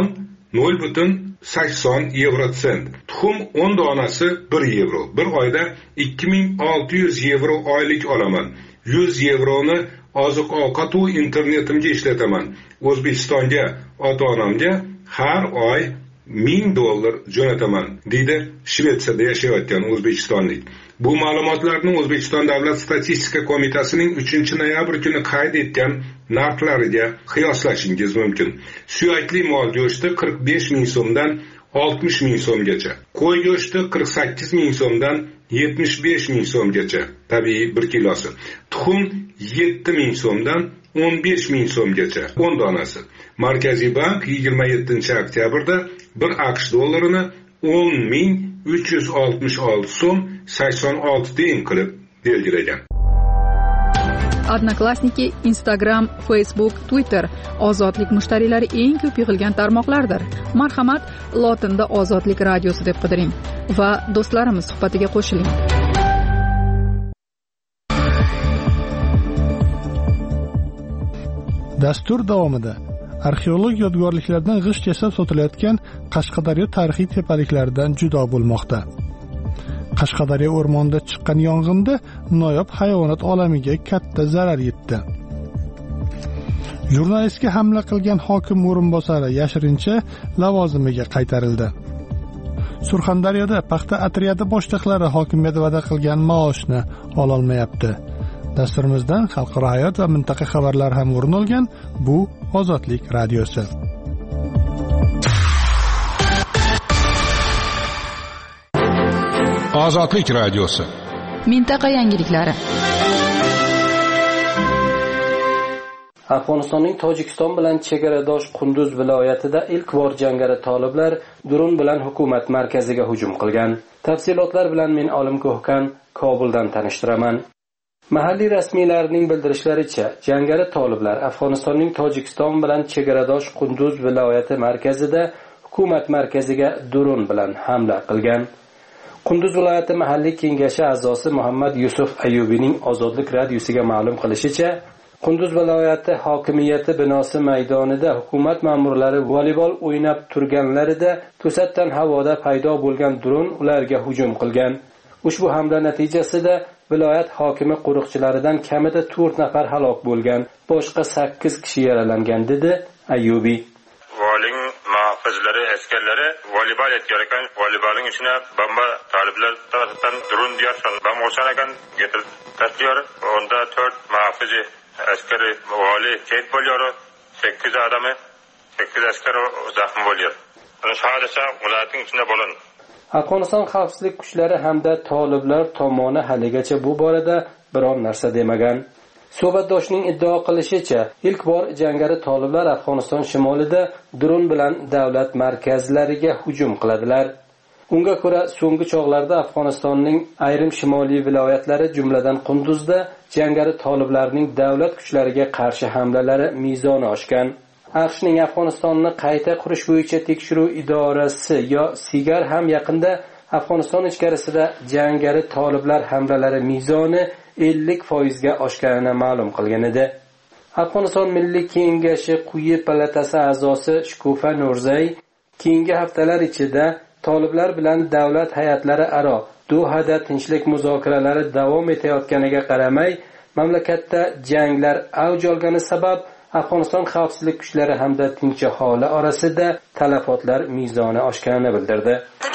nol butun sakson yevro sent. Tuxum o'n donasi bir yevro. Bir oyda ikki ming olti yuz yevro oylik olaman. yuz yevroni oziq-ovqat va internetimga ishlataman. O'zbekistonga ota-onamga har oy ming dollar jo'nataman, deydi Shvetsiyada yashayotgan o'zbekistonlik. Bu ma'lumotlarni O'zbekiston Davlat statistika qo'mitasining uchinchi noyabr kuni qayd etgan narxlariga qiyoslashingiz mumkin. Suyakli mol go'shti qirq besh ming so'mdan oltmish ming so'mgacha, qo'y go'shti qirq sakkiz ming so'mdan yetmish besh ming so'mgacha, tabiiy bir kilosi. Tuxum yetti ming so'mdan o'n besh ming so'mgacha o'n donasi. Markaziy bank yigirma yettinchi oktyabrda bir AQSh dollarini o'n ming uch yuz oltmish olti so'm sakson olti tiyin qilib belgilagan. Odnoklassniki, Instagram, Facebook, Twitter ozodlik mushtariylari eng ko'p yig'ilgan tarmoqlardir. Marhamat, lotinda Ozodlik radiosi deb qidiring va do'stlarimiz suhbatiga qo'shiling. Dastur davomida arxeolog yodgorliklardan g'isht yasab sotilayotgan Qashqadaryo tarixiy tepaliklaridan judo bo'lmoqda. Qashqadaryo o'rmonida chiqqan yong'inda noyob hayvonot olamiga katta zarar yetdi. Jurnalistga hamla qilgan hokim o'rinbosari yashirincha lavozimiga qaytarildi. Surxondaryoda paxta otryadi boshliqlari hokimiyat va'da qilgan maoshni ololmayapti. Dasturimizdan xalqaro hayot va mintaqa xabarlari ham o'rin olgan. Bu Ozodlik radiosi. Ozodlik radiosi. Mintaqa yangiliklari. Afg'onistonning Tojikiston bilan chegaradosh Qunduz viloyatida ilk bor jangari toliblar dron bilan hukumat markaziga hujum qilgan. Tafsilotlar bilan men Olim Ko'hkan Kobuldan tanishtiraman. Mahalliy rasmiylarning bildirishlaricha, jangari toliblar Afg'onistonning Tojikiston bilan chegaradosh Qunduz viloyati markazida hukumat markaziga dron bilan hamla qilgan. Qunduz viloyati mahalliy kengashi a'zosi Muhammad Yusuf Ayyubining Ozodlik radiosiga ma'lum qilishicha, Qunduz viloyati hokimiyati binosi maydonida hukumat ma'murlari voleybol o'ynab turganlarida to'satdan havoda paydo bo'lgan dron ularga hujum qilgan. Ushbu hamla natijasida viloyat hokimi qo'riqchilaridan kamida to'rt nafar halok bo'lgan, boshqa sakkiz kishi yaralangan, dedi Ayyubi. Voling muhofizlari, askarlari voleybol etgan, voleybolning ichine bomba taliblar tarafından dron diyorsan, bomba o'sanagan getirib tashlıyor. Onda to'rt muhofizi askari vali ket bo'lyyor, sakkiz odami, sakkiz askar zaxm bo'lyor. Ana shu hodisa viloyatning ichida bo'lgan. Afg'oniston xavfsizlik kuchlari hamda toliblar tomoni haligacha bu borada biron narsa demagan. Suhbatdoshning iddao qilishicha, ilk bor jangari toliblar Afg'oniston shimolida dron bilan davlat markazlariga hujum qiladilar. Unga ko'ra, so'nggi chog'larda Afg'onistonning ayrim shimoliy viloyatlari, jumladan Qunduzda jangari toliblarning davlat kuchlariga qarshi hamlalari mezoni oshgan. AQShning Afg'onistonni qayta qurish bo'yicha tekshiruv idorasi yo Sigar ham yaqinda Afg'oniston ichkarisida jangari toliblar hamlalari mezoni ellik foiz ga oshganini ma'lum qilgan edi. Afg'oniston Milliy kengashi quyi palatasi a'zosi Shkufa Nurzay keyingi haftalar ichida toliblar bilan davlat hayotlari aro Dohada tinchlik muzokaralari davom etayotganiga qaramay, mamlakatda janglar avj olgani sabab Afg'oniston xavfsizlik kuchlari hamda tinch aholi orasida talafotlar mezoni oshganini bildirdi.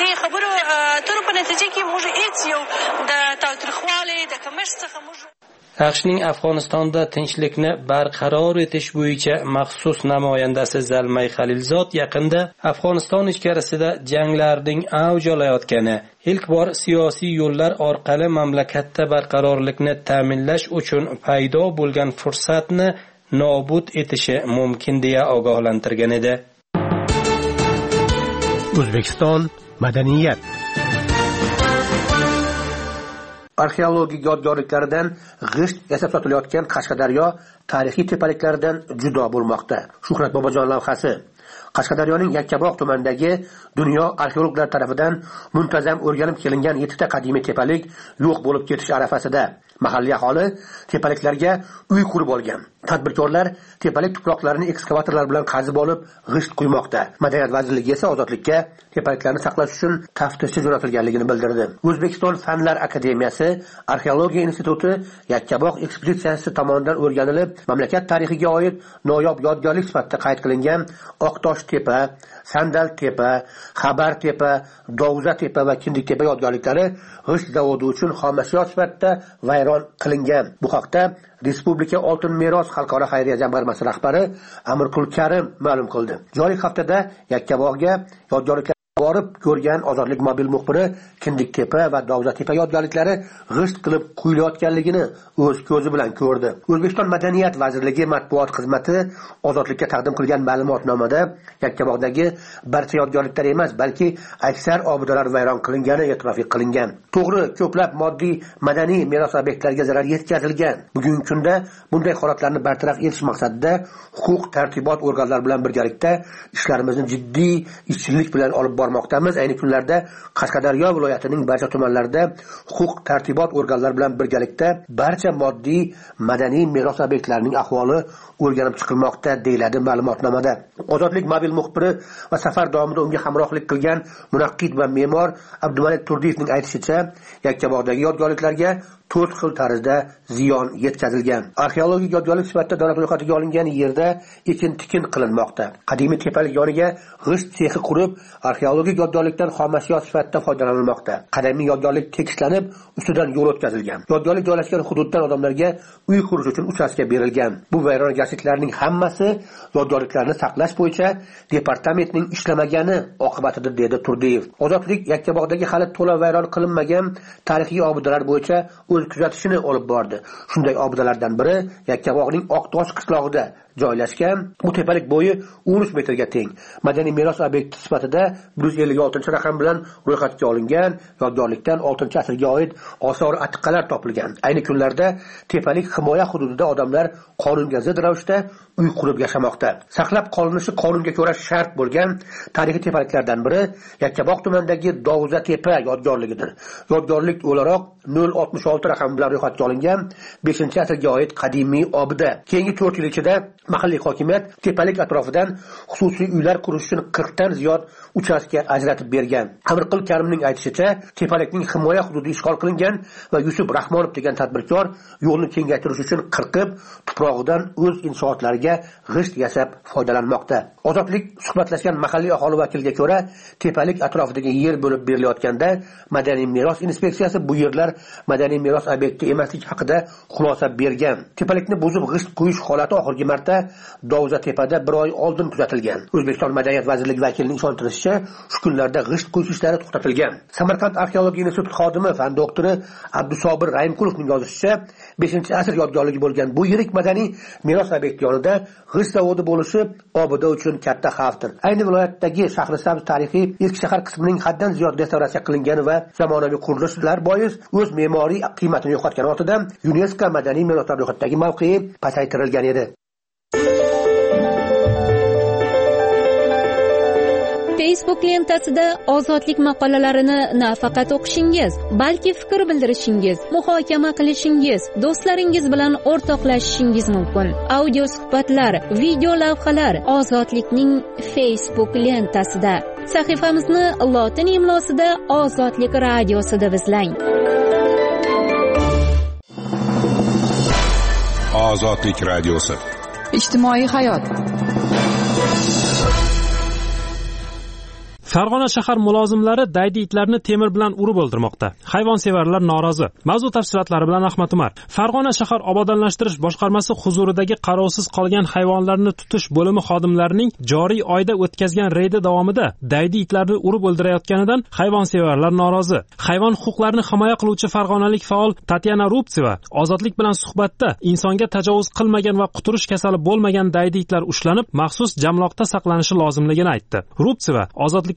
AQShning Afg'onistonda tinchlikni barqaror etish bo'yicha maxsus namoyandasi Zalmay Xalilzod yaqinda Afg'oniston ichkarisida janglarning avj olayotgani, ilk bor siyosiy yo'llar orqali mamlakatda barqarorlikni ta'minlash uchun paydo bo'lgan fursatni nobud etishi mumkin deya ogohlantirgan edi. O'zbekiston madaniyat. Arxeologik yodgorliklaridan g'isht yasab sotilayotgan Qashqadaryo tarixiy tepaliklaridan judo bo'lmoqda. Shuhrat Bobojon lavhasi. Qashqadaryoning Yakkabog' tumanidagi dunyo arxeologlar tomonidan muntazam o'rganib kelingan yettita qadimiy tepalik yo'q bo'lib ketish arafasida. Mahalliy aholi tepaliklarga uy qurib olgan. Tadbirkorlar tepalik tuproqlarini ekskavatorlar bilan qazib olib, g'isht quymoqda. Madaniyat vazirligi esa ozodlikka tepaliklarni saqlash uchun taftishchi jo'natilganligini bildirdi. O'zbekiston Fanlar akademiyasi Arxeologiya instituti Yakkabog' ekspeditsiyasi tomonidan o'rganilib, mamlakat tarixiga oid noyob yodgorlik sifatida qayd qilingan Oqtosh tepa, Sandal tepa, Xabar tepa, Dovza tepa va Kindik tepa yodgorliklari g'isht zavodi uchun xomashyo sifatida vayron qilingan. Bu haqda Respublika Oltin meros xalqaro xayriya jamg'armasi rahbari Amirqul Karim ma'lum qildi. Joriy haftada Yakkabog'ga yodgorliklar borib ko'rgan Ozodlik mobil muxbiri Kindik tepa va Dovza tepa yodgorliklari g'isht qilib quyilayotganligini o'z ko'zi bilan ko'rdi. O'zbekiston Madaniyat vazirligi matbuot xizmati Ozodlikka taqdim qilgan ma'lumotnomada Yakkabog'dagi barcha yodgorliklar emas, balki aksar obidalar vayron qilingani e'tirof qilingan. To'g'ri, ko'plab moddiy madaniy meros obyektlariga zarar yetkazilgan. Bugungi kunda bunday holatlarni bartaraf etish maqsadida huquq tartibot organlari bilan birgalikda ishlarimizni jiddiy ishchilik bilan olib bormoqdamiz. Ayni kunlarda Qashqadaryo viloyatining barcha tumanlarida huquq tartibot organlari bilan birgalikda barcha moddiy madaniy meros obyektlarining ahvoli o'rganib chiqilmoqda, deyiladi ma'lumotnomada. Ozodlik mobil muxbiri va safar davomida unga hamrohlik qilgan munaqqid va me'mor Abdumalik Turdiyevning aytishicha, Yakkabog'dagi yodgorliklarga to'rt xil tarzda ziyon yetkazilgan. Arxeologik yodgorlik sifatida davlat ro'yxatiga olingan yerda ekin-tikin qilinmoqda. Qadimiy tepalik yoniga g'isht sexi qurib, arxeologik yodgorlikdan xomashyo sifatida foydalanilmoqda. Qadimiy yodgorlik tekislanib, ustidan yo'l o'tkazilgan. Yodgorlik joylashgan hududdan odamlarga uy qurish uchun uchastka berilgan. Bu vayronagarchiliklarning hammasi yodgorliklarni saqlash bo'yicha departamentning ishlamagani oqibatida, dedi Turdiyev. Ozodlik Yakkabog'dagi hali to'la vayron qilinmagan tarixiy obidalar bo'yicha o'z kuzatishini olib bordi. Shunday obidalardan biri Yakkabog'ning Oqtosh qishlog'ida joylashgan. Bu tepalik bo'yi o'n uch metrga teng. Madaniy meros obyekti sifatida bir yuz ellik oltinchi raqam bilan ro'yxatga olingan yodgorlikdan oltinchi asrga oid osor atiqalar topilgan. Ayni kunlarda tepalik himoya hududida odamlar qonunga zid ravishda uy qurib yashamoqda. Saqlab qolinishi qonunga ko'ra shart bo'lgan tarixiy tepaliklardan biri Yakkabog' tumanidagi Dovza tepa yodgorligidir. Yodgorlik o'laroq nol oltmish olti raqam bilan ro'yxatga olingan beshinchi asrga oid qadimiy obida. Keyingi to'rt yil ichida mahalliy hokimiyat tepalik atrofidan xususiy uylar qurish uchun qirq dan ziyod uchastka ajratib bergan. Amirqul Karimning aytishicha, tepalikning himoya hududi ishg'ol qilingan va Yusuf Rahmonov degan tadbirkor yo'lni kengaytirish uchun qirqib, tuprog'idan o'z inshootlariga g'isht yasab foydalanmoqda. Ozodlik suhbatlashgan mahalliy aholi vakiliga ko'ra, tepalik atrofidagi yer bo'lib berilayotganda Madaniy meros inspeksiyasi bu yerlar madaniy meros obyekti emasligi haqida xulosa bergan. Tepalikni buzib g'isht qo'yish holati oxirgi marta Dovza tepada bir oy oldin kuzatilgan. O'zbekiston Madaniyat vazirligi vakilining ishontirishicha, shu kunlarda g'isht qo'yish ishlari to'xtatilgan. Samarqand arxeologiya instituti xodimi fan doktori Abdusobir Raimqulovning yozishicha, beshinchi asr yodgorligi bo'lgan bu yirik madaniy meros obyekti yonida g'isht zavodi bo'lishi obida uchun katta xavfdir. Ayni viloyatdagi Shahrisabz tarixiy eski shahar qismining haddan ziyod restavratsiya qilingani va zamonaviy qurilishlar bois o'z me'moriy qiymatini yo'qotgani ortidan UNESCO madaniy meroslar ro'yxatidagi mavqei pasaytirilgan edi. Facebook lentasida ozodlik maqolalarini nafaqat o'qishingiz, balki fikr bildirishingiz, muhokama qilishingiz, do'stlaringiz bilan o'rtoqlashishingiz mumkin. Audio suhbatlar, video lavhalar Ozodlikning Facebook lentasida. Sahifamizni lotin imlosida Ozodlik radiosi deb izlang. Ozodlik radiosi. Ijtimoiy hayot. Farg'ona shahar mulozimlari daydi itlarni temir bilan urib o'ldirmoqda. Hayvonsevarlar norozi. Mavzu tafsilotlari bilan Ahmad Umar. Farg'ona shahar obodonlashtirish boshqarmasi huzuridagi qarovsiz qolgan hayvonlarni tutish bo'limi xodimlarining joriy oyda o'tkazgan reydi davomida daydi itlarni urib o'ldirayotganidan hayvonsevarlar norozi. Hayvon huquqlarini himoya qiluvchi farg'onalik faol Tatyana Rubtseva Ozodlik bilan suhbatda insonga tajovuz qilmagan va quturish kasali bo'lmagan daydi itlar ushlanib, maxsus jamloqda saqlanishi lozimligini aytdi. Rubtseva Ozodlikka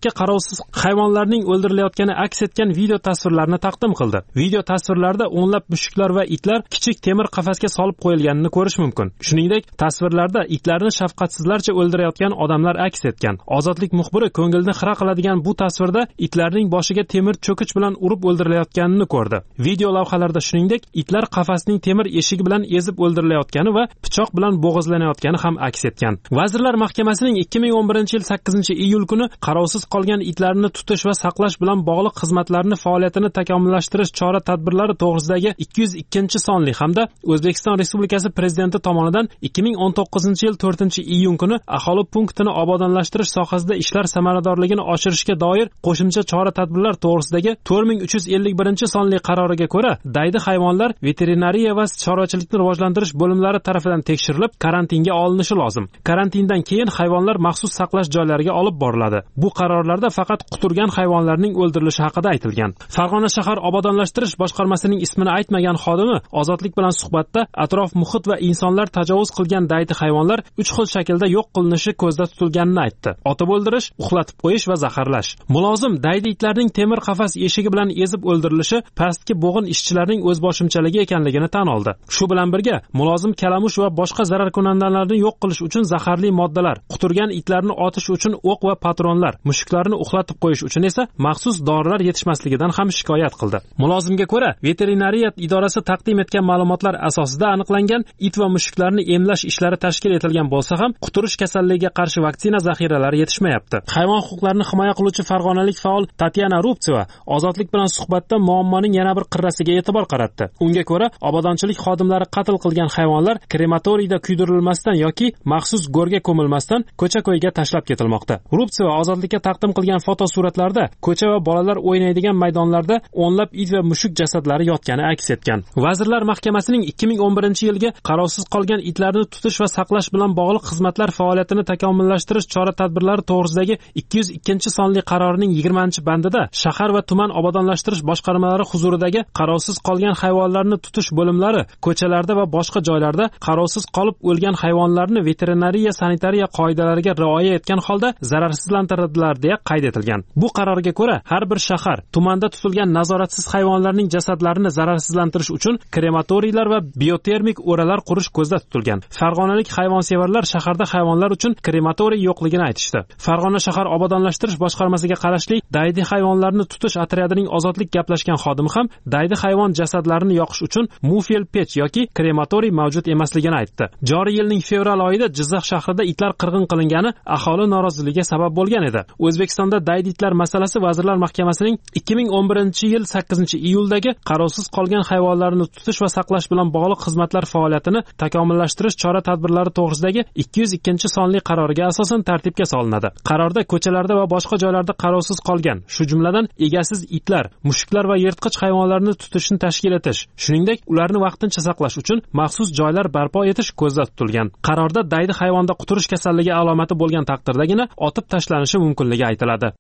mamlakatga qarovsiz hayvonlarning o'ldirilayotgani aks etgan video tasvirlarni taqdim qildi. Video tasvirlarda o'nlab mushuklar va itlar kichik temir qafasga solib qo'yilganini ko'rish mumkin. Shuningdek, tasvirlarda itlarni shafqatsizlarcha o'ldirayotgan odamlar aks etgan. Ozodlik muxbiri ko'ngilni xira qiladigan bu tasvirda itlarning boshiga temir cho'kich bilan urib o'ldirilayotganini ko'rdi. Video lavhalarda shuningdek, itlar qafasning temir eshigi bilan ezib o'ldirilayotgani va pichoq bilan bo'g'izlanayotgani ham aks etgan. Vazirlar Mahkamasining ikki ming o'n birinchi yil sakkizinchi iyul kuni qarovsiz qolgan itlarni tutish va saqlash bilan bog'liq xizmatlarni faoliyatini takomillashtirish chora-tadbirlari to'g'risidagi ikki yuz ikkinchi sonli hamda O'zbekiston Respublikasi Prezidenti tomonidan ikki ming o'n to'qqizinchi yil to'rtinchi iyun kuni aholi punktini obodonlashtirish sohasida ishlar samaradorligini oshirishga doir qo'shimcha chora-tadbirlar to'g'risidagi to'rt ming uch yuz ellik birinchi sonli qaroriga ko'ra, daydi hayvonlar veterinariya va chorvachilikni rivojlantirish bo'limlari tomonidan tekshirilib, karantinga olinishi lozim. Karantindan keyin hayvonlar maxsus saqlash joylariga olib boriladi. Bu qarorlarda faqat quturgan hayvonlarning o'ldirilishi haqida aytilgan. Farg'ona shahar obodonlashtirish boshqarmasining ismini aytmagan xodimi Ozodlik bilan suhbatda atrof muhit va insonlar tajovuz qilgan daydi hayvonlar uch xil shaklda yo'q qilinishi ko'zda tutilganini aytdi. Otib o'ldirish, uxlatib qo'yish va zaharlash. Mulozim daydi itlarning temir qafas eshigi bilan ezib o'ldirilishi pastki bo'g'in ishchilarning o'zboshimchaligi ekanligini tan oldi. Shu bilan birga mulozim kalamush va boshqa zararkunandalarni yo'q qilish uchun zaharli moddalar, quturgan itlarni otish uchun o'q va patronlar, mushuklarni uxlatib qo'yish uchun esa maxsus dorilar yetishmasligidan ham shikoyat qildi. Mulozimga ko'ra, veterinariya idorasi taqdim etgan ma'lumotlar asosida aniqlangan it va mushuklarni emlash ishlari tashkil etilgan bo'lsa ham, quturish kasalligiga qarshi vaksina zaxiralari yetishmayapti. Hayvon huquqlarini himoya qiluvchi farg'onalik faol Tatyana Rubtseva Ozodlik bilan suhbatda muammoning yana bir qirrasiga e'tibor qaratdi. Unga ko'ra, obodonchilik xodimlari qatl qilgan hayvonlar krematoriyda kuydirilmasdan yoki maxsus go'rga ko'milmasdan ko'cha-ko'yga tashlab ketilmoqda. Rubtseva Ozodlikka taqdim qilgan fotosuratlarda ko'cha va bolalar o'ynaydigan maydonlarda o'nlab it va mushuk jasadlari yotgani aks etgan. Vazirlar Mahkamasining ikki ming o'n birinchi yilga qarovsiz qolgan itlarni tutish va saqlash bilan bog'liq xizmatlar faoliyatini takomillashtirish chora-tadbirlari to'g'risidagi ikki yuz ikkinchi sonli qarorining yigirmanchi bandida shahar va tuman obodonlashtirish boshqarmalari huzuridagi qarovsiz qolgan hayvonlarni tutish bo'limlari ko'chalarda va boshqa joylarda qarovsiz qolib o'lgan hayvonlarni veterinariya sanitariya qoidalariga rioya etgan holda zararsizlantiradilar deya qayd etilgan. Bu qarorga ko'ra, har bir shahar, tumanda tutilgan nazoratsiz hayvonlarning jasadlarini zararsizlantirish uchun krematoriylar va biotermik o'ralar qurish ko'zda tutilgan. Farg'onalik hayvonsevarlar shaharda hayvonlar uchun krematoriy yo'qligini aytishdi. Farg'ona shahar obodonlashtirish boshqarmasiga qarashli daydi hayvonlarni tutish otryadining Ozodlik gaplashgan xodimi ham daydi hayvon jasadlarini yoqish uchun mufel pech yoki krematoriy mavjud emasligini aytdi. Joriy yilning fevral oyida Jizzax shahrida itlar qirg'in qilingani aholi noroziligiga sabab bo'lgan edi. O'zbekistonda daydi itlar masalasi Vazirlar Mahkamasining ikki ming o'n birinchi yil sakkizinchi iyuldagi qarovsiz qolgan hayvonlarni tutish va saqlash bilan bog'liq xizmatlar faoliyatini takomillashtirish chora-tadbirlari to'g'risidagi ikki yuz ikkinchi sonli qaroriga asosan tartibga solinadi. Qarorda ko'chalarda va boshqa joylarda qarovsiz qolgan, shu jumladan egasiz itlar, mushuklar va yirtqich hayvonlarni tutishni tashkil etish, shuningdek ularni vaqtincha saqlash uchun maxsus joylar barpo etish ko'zda tutilgan. Qarorda daydi hayvonda quturish kasalligi alomati bo'lgan taqdirdagina otib tashlanishi mumkinligi aytiladi.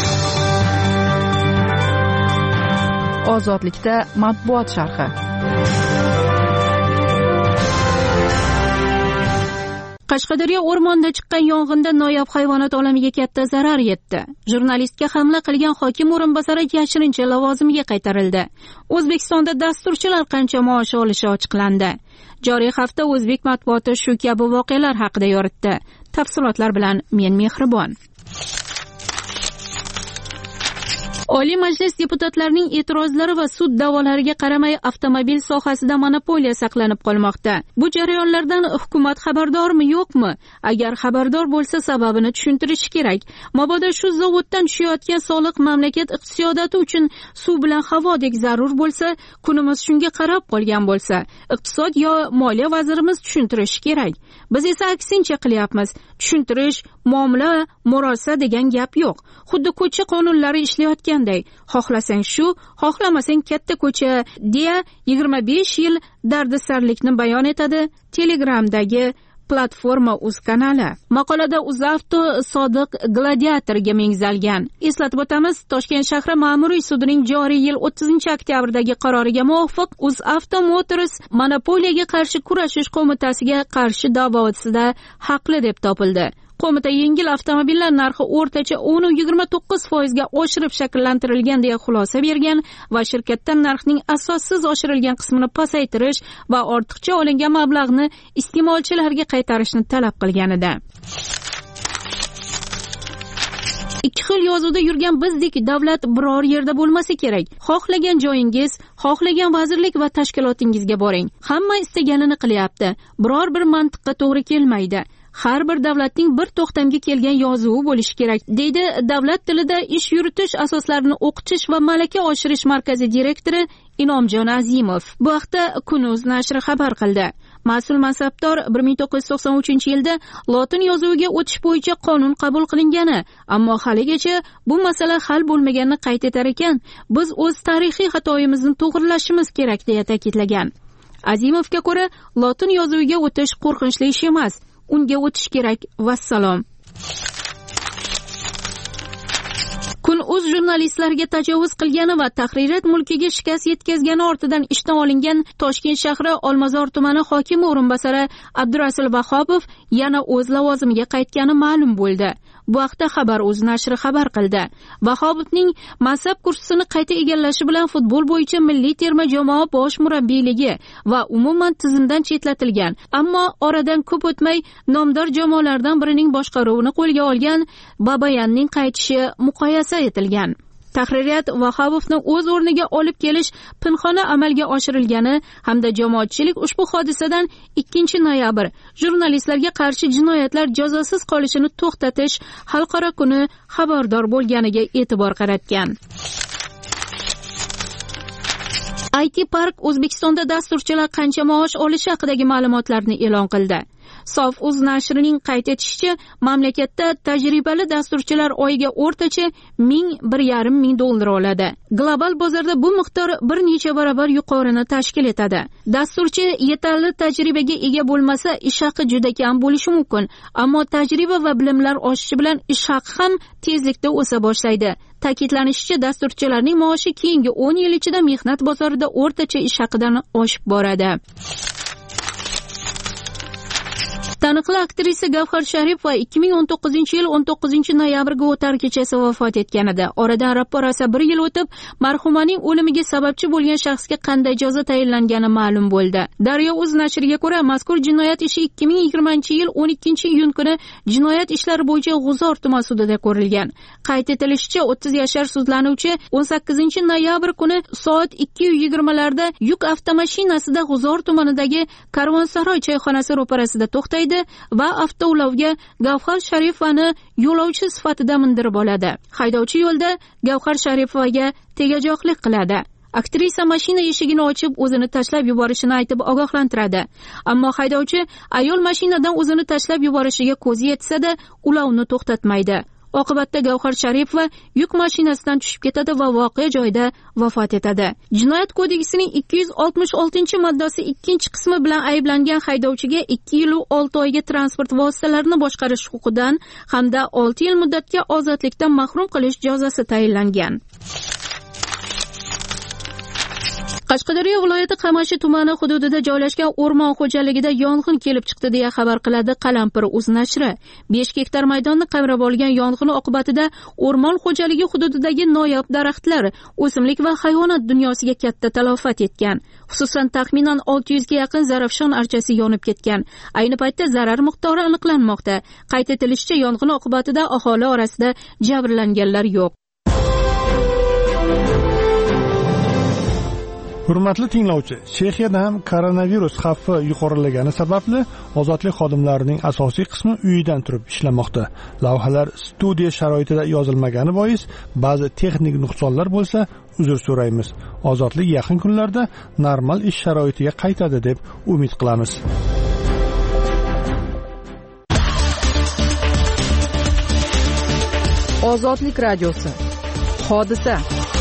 Ozodlikda matbuot sharhi. Qashqadaryo o'rmonida chiqqan yong'inda noyob hayvonot olamiga katta zarar yetdi. Jurnalistga hamla qilgan hokim o'rinbosari yashirincha lavozimiga qaytarildi. O'zbekistonda dasturchilar qancha maosh olishi ochiqlandi. Joriy hafta o'zbek matbuoti shu kabi voqealar haqida yoritdi. Tafsilotlar bilan men Mehribon. Oliy Majlis deputatlarining e'tirozlari va sud da'volariga qaramay avtomobil sohasida monopoliya saqlanib qolmoqda. Bu jarayonlardan hukumat xabardormi, yo'qmi? Agar xabardor bo'lsa, sababini tushuntirishi kerak. Mabodo shu zavoddan tushayotgan soliq mamlakat iqtisodiyoti uchun suv bilan havodek zarur bo'lsa, kunimiz shunga qarab qolgan bo'lsa, iqtisod yo moliya vazirimiz tushuntirishi kerak. Biz esa aksincha qilyapmiz. Tushuntirish, muomala, murosa degan gap yo'q. Xuddi ko'cha qonunlari ishlayotganday, xohlasang shu, xohlamasang katta ko'cha deya yigirma besh yil dardisarlikni bayon etadi Telegramdagi platforma uz kanali. Maqolada UzAvto Sodiq Gladiatorga mengzalgan. Eslatib o'tamiz, Toshkent shahri ma'muriy sudining joriy yil o'ttizinchi oktyabrdagi qaroriga muvofiq UzAvto Motors monopoliyaga qarshi kurashish qo'mitasiga qarshi da'vosida haqli deb topildi. Qo'mita yengil avtomobillar narxi o'rtacha o'n yigirma to'qqiz foizga oshirib shakllantirilgan deya xulosa bergan va shirkatdan narxning asossiz oshirilgan qismini pasaytirish va ortiqcha olingan mablag'ni iste'molchilarga qaytarishni talab qilgan edi. Ikki xil yozuvda yurgan bizdek davlat biror yerda bo'lmasa kerak. Xohlagan joyingiz, xohlagan vazirlik va tashkilotingizga boring. Hamma istaganini qilyapti. Biror bir mantiqqa to'g'ri kelmaydi. Har bir davlatning bir to'xtamga kelgan yozuvi bo'lishi kerak, deydi Davlat tilida ish yuritish asoslarini o'qitish va malaka oshirish markazi direktori Inomjon Azimov. Bu haqda Kun.uz nashri xabar qildi. Mas'ul mansabdor bir ming to'qqiz yuz to'qson uchinchi yilda lotin yozuviga o'tish bo'yicha qonun qabul qilingani, ammo haligacha bu masala hal bo'lmaganini qayd etar ekan, biz o'z tarixiy xatoyimizni to'g'rilashimiz kerak deya ta'kidlagan. Azimovga ko'ra, lotin yozuviga o'tish qo'rqinchli ish emas, unga o'tish kerak. Vassalom. Kun.uz jurnalistlarga tajovuz qilgani va tahririyat mulkiga shikast yetkazgani ortidan ishdan olingan Toshkent shahri Olmazor tumani hokimi o'rinbosari Abdurasul Vahobov yana o'z lavozimiga qaytgani ma'lum bo'ldi. Bu haqda Xabar.uz nashri xabar qildi. Vahobovning mansab kursini qayta egallashi bilan futbol bo'yicha milliy terma jamoa bosh murabbiyligi va umuman tizimdan chetlatilgan, ammo oradan ko'p o'tmay nomdor jamoalardan birining boshqaruvini qo'lga olgan Babayanning qaytishi muqoyasa etilgan. Tahririyat Vahobovni o'z o'rniga olib kelish pinhona amalga oshirilgani hamda jamoatchilik ushbu hodisadan ikkinchi noyabr jurnalistlarga qarshi jinoyatlar jazosiz qolishini to'xtatish xalqaro kuni xabardor bo'lganiga e'tibor qaratgan. I T Park O'zbekistonda dasturchilar qancha maosh olishi haqidagi ma'lumotlarni e'lon qildi. Sof.uz nashrining qayd etishicha, mamlakatda tajribali dasturchilar oyiga o'rtacha ming bir yarim ming dollar oladi. Global bozorda bu miqdor bir necha barobar yuqorini tashkil etadi. Dasturchi yetarli tajribaga ega bo'lmasa, ish haqi juda kam bo'lishi mumkin, ammo tajriba va bilimlar oshishi bilan ish haqi ham tezlikda o'sa boshlaydi. Ta'kidlanishicha, dasturchilarning maoshi keyingi o'n yil ichida mehnat bozorida o'rtacha ish haqidan oshib boradi. Taniqli aktrisa Gavhar Sharipova ikki ming o'n to'qqizinchi yil o'n to'qqizinchi noyabrga o'tar kechasi vafot etgan edi. Oradan rapporasa bir yil o'tib, marhumaning o'limiga sababchi bo'lgan shaxsga qanday jazo tayinlangani ma'lum bo'ldi. Daryo.uz nashriga ko'ra, mazkur jinoyat ishi ikki ming yigirmanchi yil o'n ikkinchi iyun kuni jinoyat ishlari bo'yicha G'uzor tuman sudida ko'rilgan. Qayd etilishicha, o'ttiz yashar sudlanuvchi o'n sakkizinchi noyabr kuni soat ikki yigirma larda yuk avtomashinasida G'uzor tumanidagi Karvonsaroy choyxonasi ro'parasida to'xtaydi va avtoulovga Gavhar Sharipovani yo'lovchi sifatida mindirib oladi. Haydovchi yo'lda Gavhar Sharipovaga tegajoqlik qiladi. Aktrisa mashina eshigini ochib, o'zini tashlab yuborishini aytib ogohlantiradi. Ammo haydovchi ayol mashinadan o'zini tashlab yuborishiga ko'zi yetsa-da, ulovni to'xtatmaydi. Oqibatda Gavhar Sharipova yuk mashinasidan tushib ketadi va voqea joyida vafot etadi. Jinoyat kodeksining ikki yuz oltmish oltinchi moddasi ikkinchi qismi bilan ayblangan haydovchiga ikki yil va olti oyga transport vositalarini boshqarish huquqidan hamda olti yil muddatga ozodlikdan mahrum qilish jazosi tayinlangan. Qashqadaryo viloyati Qamashi tumani hududida joylashgan o'rmon xo'jaligida yong'in kelib chiqdi deya xabar qiladi Qalampir.uz nashri. besh gektar maydonni qamrab olgan yong'in oqibatida o'rmon xo'jaligi hududidagi noyob daraxtlar, o'simlik va hayvonot dunyosiga katta talofat yetgan. Xususan, taxminan olti yuzga yaqin zarafshon archasi yonib ketgan. Ayni paytda zarar miqdori aniqlanmoqda. Qayd etilishicha, yong'in oqibatida aholi orasida jabrlanganlar yo'q. Hurmatli tinglovchi, Chexiyada ham koronavirus xavfi yuqorilagani sababli ozodlik xodimlarining asosiy qismi uyidan turib ishlamoqda. Lavhalar studiya sharoitida yozilmagani bois ba'zi texnik nuqsonlar bo'lsa, uzr so'raymiz. Ozodlik yaqin kunlarda normal ish sharoitiga qaytadi deb umid qilamiz. Ozodlik radiosi. Hodisa.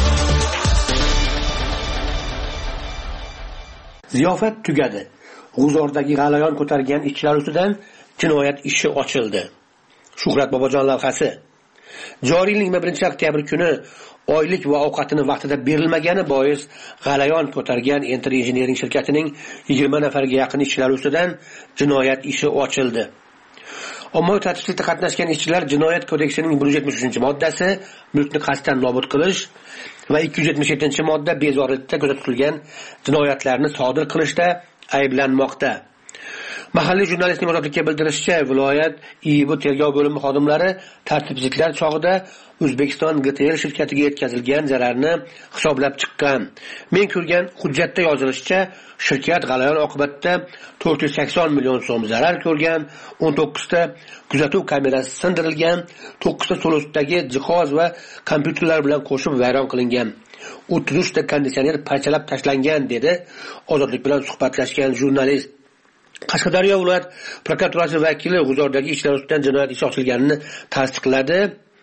Ziyofat tugadi. G'uzordagi g'alayon ko'targan ishchilar ustidan jinoyat ishi ochildi. Shuhrat Bobojon lavhasi. Joriy yilning yigirma birinchi oktyabr kuni oylik va ovqatini vaqtida berilmagani bois g'alayon ko'targan Enter Engineering shirkatining yigirma nafarga yaqin ishchilari ustidan jinoyat ishi ochildi. Ommaviy tartibsizlikda qatnashgan ishchilar Jinoyat kodeksining bir yuz yetmish uchinchi moddasi mulkni qasddan nobud qilish va ikki yuz yetmish yettinchi modda bezorilikda ko'zda tutilgan jinoyatlarni sodir qilishda ayblanmoqda. Mahalliy jurnalistning ozodlikka bildirishicha, viloyat I I B tergov bo'limi xodimlari tartibsizliklar chog'ida O'zbekiston G T L shirkatiga yetkazilgan zararni hisoblab chiqqan. Men ko'rgan hujjatda yozilishicha, shirkat g'alayon oqibatida to'rt yuz sakson million so'm zarar ko'rgan, o'n to'qqizta kuzatuv kamerasi sindirilgan, to'qqizta so'losdagi jihoz va kompyuterlar bilan qo'shib vayron qilingan. o'ttiz uchta konditsioner parchalab tashlangan, dedi Ozodlik bilan suhbatlashgan jurnalist. Qashqadaryo viloyat prokuraturasi vakili G'uzordagi ishlar ustidan jinoyat ishi ochilganini tasdiqladi.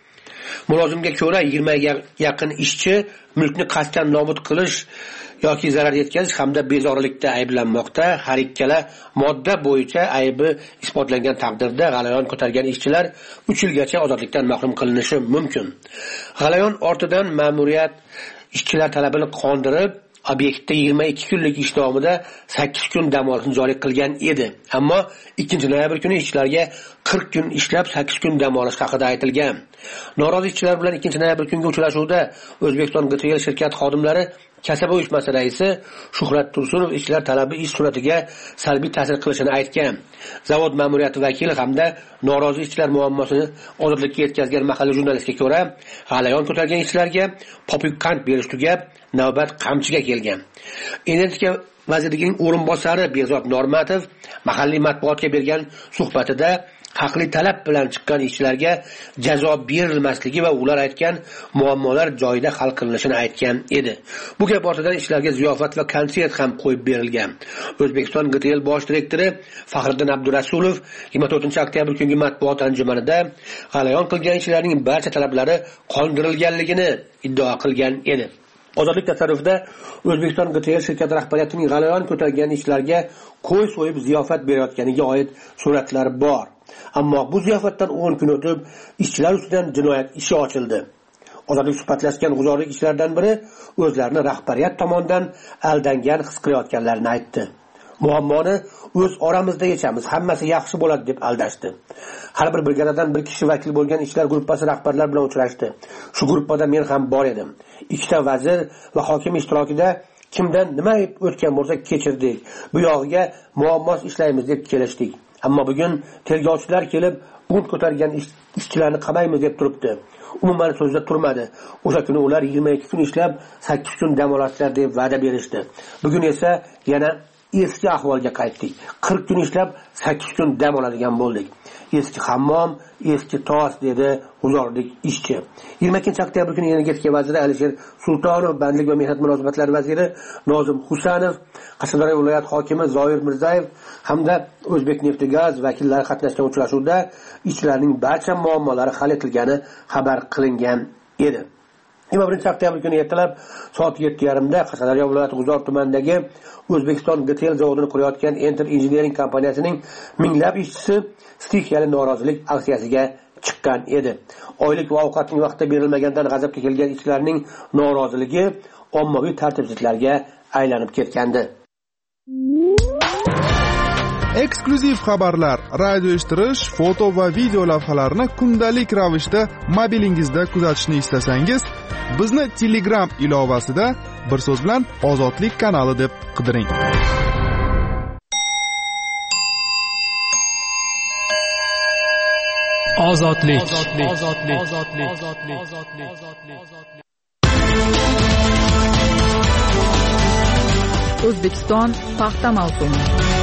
Mulozimga ko'ra yigirmaga yaqin ishchi mulkni qasddan nobud qilish yoki zarar yetkazish hamda bezorilikda ayblanmoqda. Har ikkala modda bo'yicha aybi isbotlangan taqdirda g'alayon ko'targan ishchilar uch yilgacha ozodlikdan mahrum qilinishi mumkin. G'alayon ortidan ma'muriyat ishchilar talabini qondirib, obyektda yigirma ikki kunlik ish davomida sakkiz kun dam olishni joriy qilgan edi. Ammo ikkinchi noyabr kuni ishchilarga qirq kun ishlab sakkiz kun dam olish haqida aytilgan. Norozi ishchilar bilan ikkinchi noyabr kungi uchrashuvda O'zbekiston G T L shirkat xodimlari kasaba uyushmasi raisi Shuhrat Tursunov ishchilar talabi ish sur'atiga salbiy ta'sir qilishini aytgan. Zavod ma'muriyati vakili hamda norozi ishchilar muammosini ozodlikka yetkazgan mahalliy jurnalistga ko'ra, g'alayon ko'targan ishchilarga popuk qand berish tugab, navbat qamchiga kelgan. Energetika vazirining o'rinbosari Behzod Normatov mahalliy matbuotga bergan suhbatida haqli talab bilan chiqqan ishchilarga jazo berilmasligi va ular aytgan muammolar joyida hal qilinishini aytgan edi. Bu gap ortidan ishchilarga ziyofat va konsert ham qo'yib berilgan. O'zbekiston G T L bosh direktori Faxriddin Abdurasulov yigirma to'rtinchi oktyabr kungi matbuot anjumanida g'alayon qilgan ishchilarning barcha talablari qondirilganligini iddao qilgan edi. Ozodlik tasarrufida O'zbekiston G T L shirkati rahbariyatining g'alayon ko'targan ishchilarga qo'y so'yib ziyofat berayotganiga oid suratlar bor. Ammo bu ziyofatdan o'n kun o'tib ishchilar ustidan jinoyat ishi ochildi. Ozodlik suhbatlashgan g'uzorlik ishchilardan biri o'zlarini rahbariyat tomonidan aldangan his qilayotganlarini aytdi. Muammoni o'z oramizda yechamiz, hammasi yaxshi bo'ladi deb aldashdi. Har bir brigadadan bir kishi vakil bo'lgan ishchilar guruhi rahbarlar bilan uchrashdi. Shu guruhda men ham bor edim. Ikkita vazir va hokim ishtirokida kimdan nima o'tgan bo'lsa kechirdik. Bu yog'iga muammos ishlaymiz deb kelishdik. Ammo bugun tergovchilar kelib, bunt ko'targan ishchilarni qamaymiz deb turibdi. Umuman so'zda turmadi. O'sha kuni ular yigirma ikki kun ishlab sakkiz kun dam olishlar deb va'da berishdi. Bugun esa yana eski ahvolga qaytdik. qirq kun ishlab sakkiz kun dam oladigan bo'ldik. Eski hammom, eski tos, dedi g'uzorlik ishchi. yigirma ikkinchi oktyabr kuni energetika vaziri Alisher Sultonov, bandlik va mehnat munosabatlari vaziri Nozim Husanov, Qashqadaryo viloyat hokimi Zoir Mirzayev hamda O'zbekneftgaz vakillari qatnashgan uchrashuvda ishchilarning barcha muammolari hal etilgani xabar qilingan edi. yigirma birinchi oktyabr kuni ertalab soat yetti yarim da Qashqadaryo viloyati G'uzor tumanidagi O'zbekiston G T L zavodini qurayotgan Enter Engineering kompaniyasining minglab ishchisi stikiyali norozilik aksiyasiga chiqqan edi. Oylik va ovqatning vaqtida berilmagandan g'azabga kelgan ishchilarning noroziligi ommaviy tartibsizliklarga aylanib ketgandi. Eksklyuziv xabarlar, radio eshittirish, foto va video lavhalarni kundalik ravishda mobilingizda kuzatishni istasangiz, bizni Telegram ilovasida bir so'z bilan Ozodlik kanali deb qidiring. Ozodlik. O'zbekiston paxta mavsumi.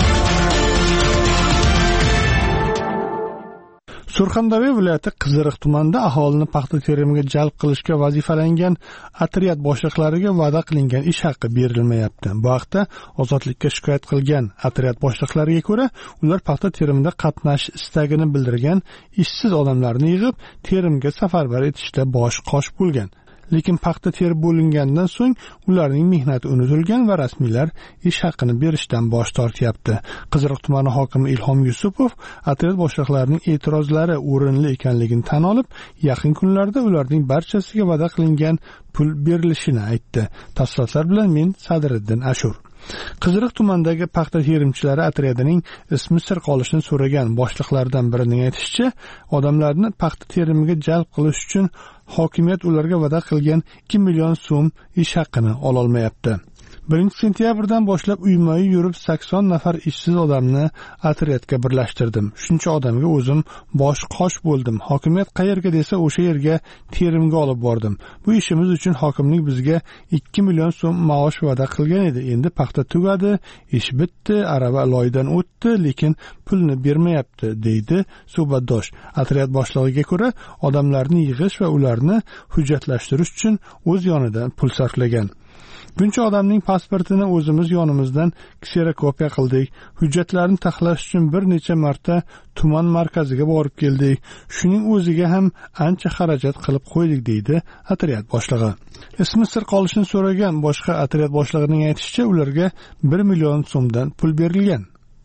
Surxondaryo viloyati Qiziriq tumanida aholini paxta terimiga jalb qilishga vazifalangan otryad boshliqlariga va'da qilingan ish haqqi berilmayapti. Bu haqda Ozodlikka shikoyat qilgan otryad boshliqlariga ko'ra, ular paxta terimida qatnashish istagini bildirgan ishsiz odamlarni yig'ib, terimga safarbar etishda bosh qosh bo'lgan. Lekin paxta terib bo'lingandan so'ng ularning mehnati unutilgan va rasmiylar ish haqqini berishdan bosh tortyapti. Qiziriq tumani hokimi Ilhom Yusupov otryad boshliqlarining e'tirozlari o'rinli ekanligini tan olib, yaqin kunlarda ularning barchasiga va'da qilingan pul berilishini aytdi. Tafsilotlar bilan men Sadriddin Ashur. Qiziriq tumanidagi paxta terimchilari otryadining ismi sir qolishini so'ragan boshliqlardan birining aytishicha, odamlarni paxta terimiga jalb qilish uchun hokimiyat ularga va'da qilgan ikki million so'm ish haqini ola olmayapti. birinchi sentyabrdan boshlab uyma-uy yurib sakson nafar ishsiz odamni otryadga birlashtirdim. Shuncha odamga o'zim bosh qosh bo'ldim. Hokimiyat qayerga desa o'sha yerga terimga olib bordim. Bu ishimiz uchun hokimlik bizga ikki million so'm maosh va'da qilgan edi. Endi paxta tugadi, ish bitdi, arava loydan o'tdi, lekin pulni bermayapti, deydi suhbatdosh. Otryad boshlig'iga ko'ra, odamlarni yig'ish va ularni hujjatlashtirish uchun o'z yonidan pul sarflagan. Buncha odamning pasportini o'zimiz yonimizdan kserokopiya qildik. Hujjatlarni taxlash uchun bir necha marta tuman markaziga borib keldik. Shuning o'ziga ham ancha xarajat qilib qo'ydik, deydi otryad boshlig'i. Ismi sir qolishini so'ragan boshqa otryad boshlig'ining aytishicha, ularga bir million so'mdan pul berilgan.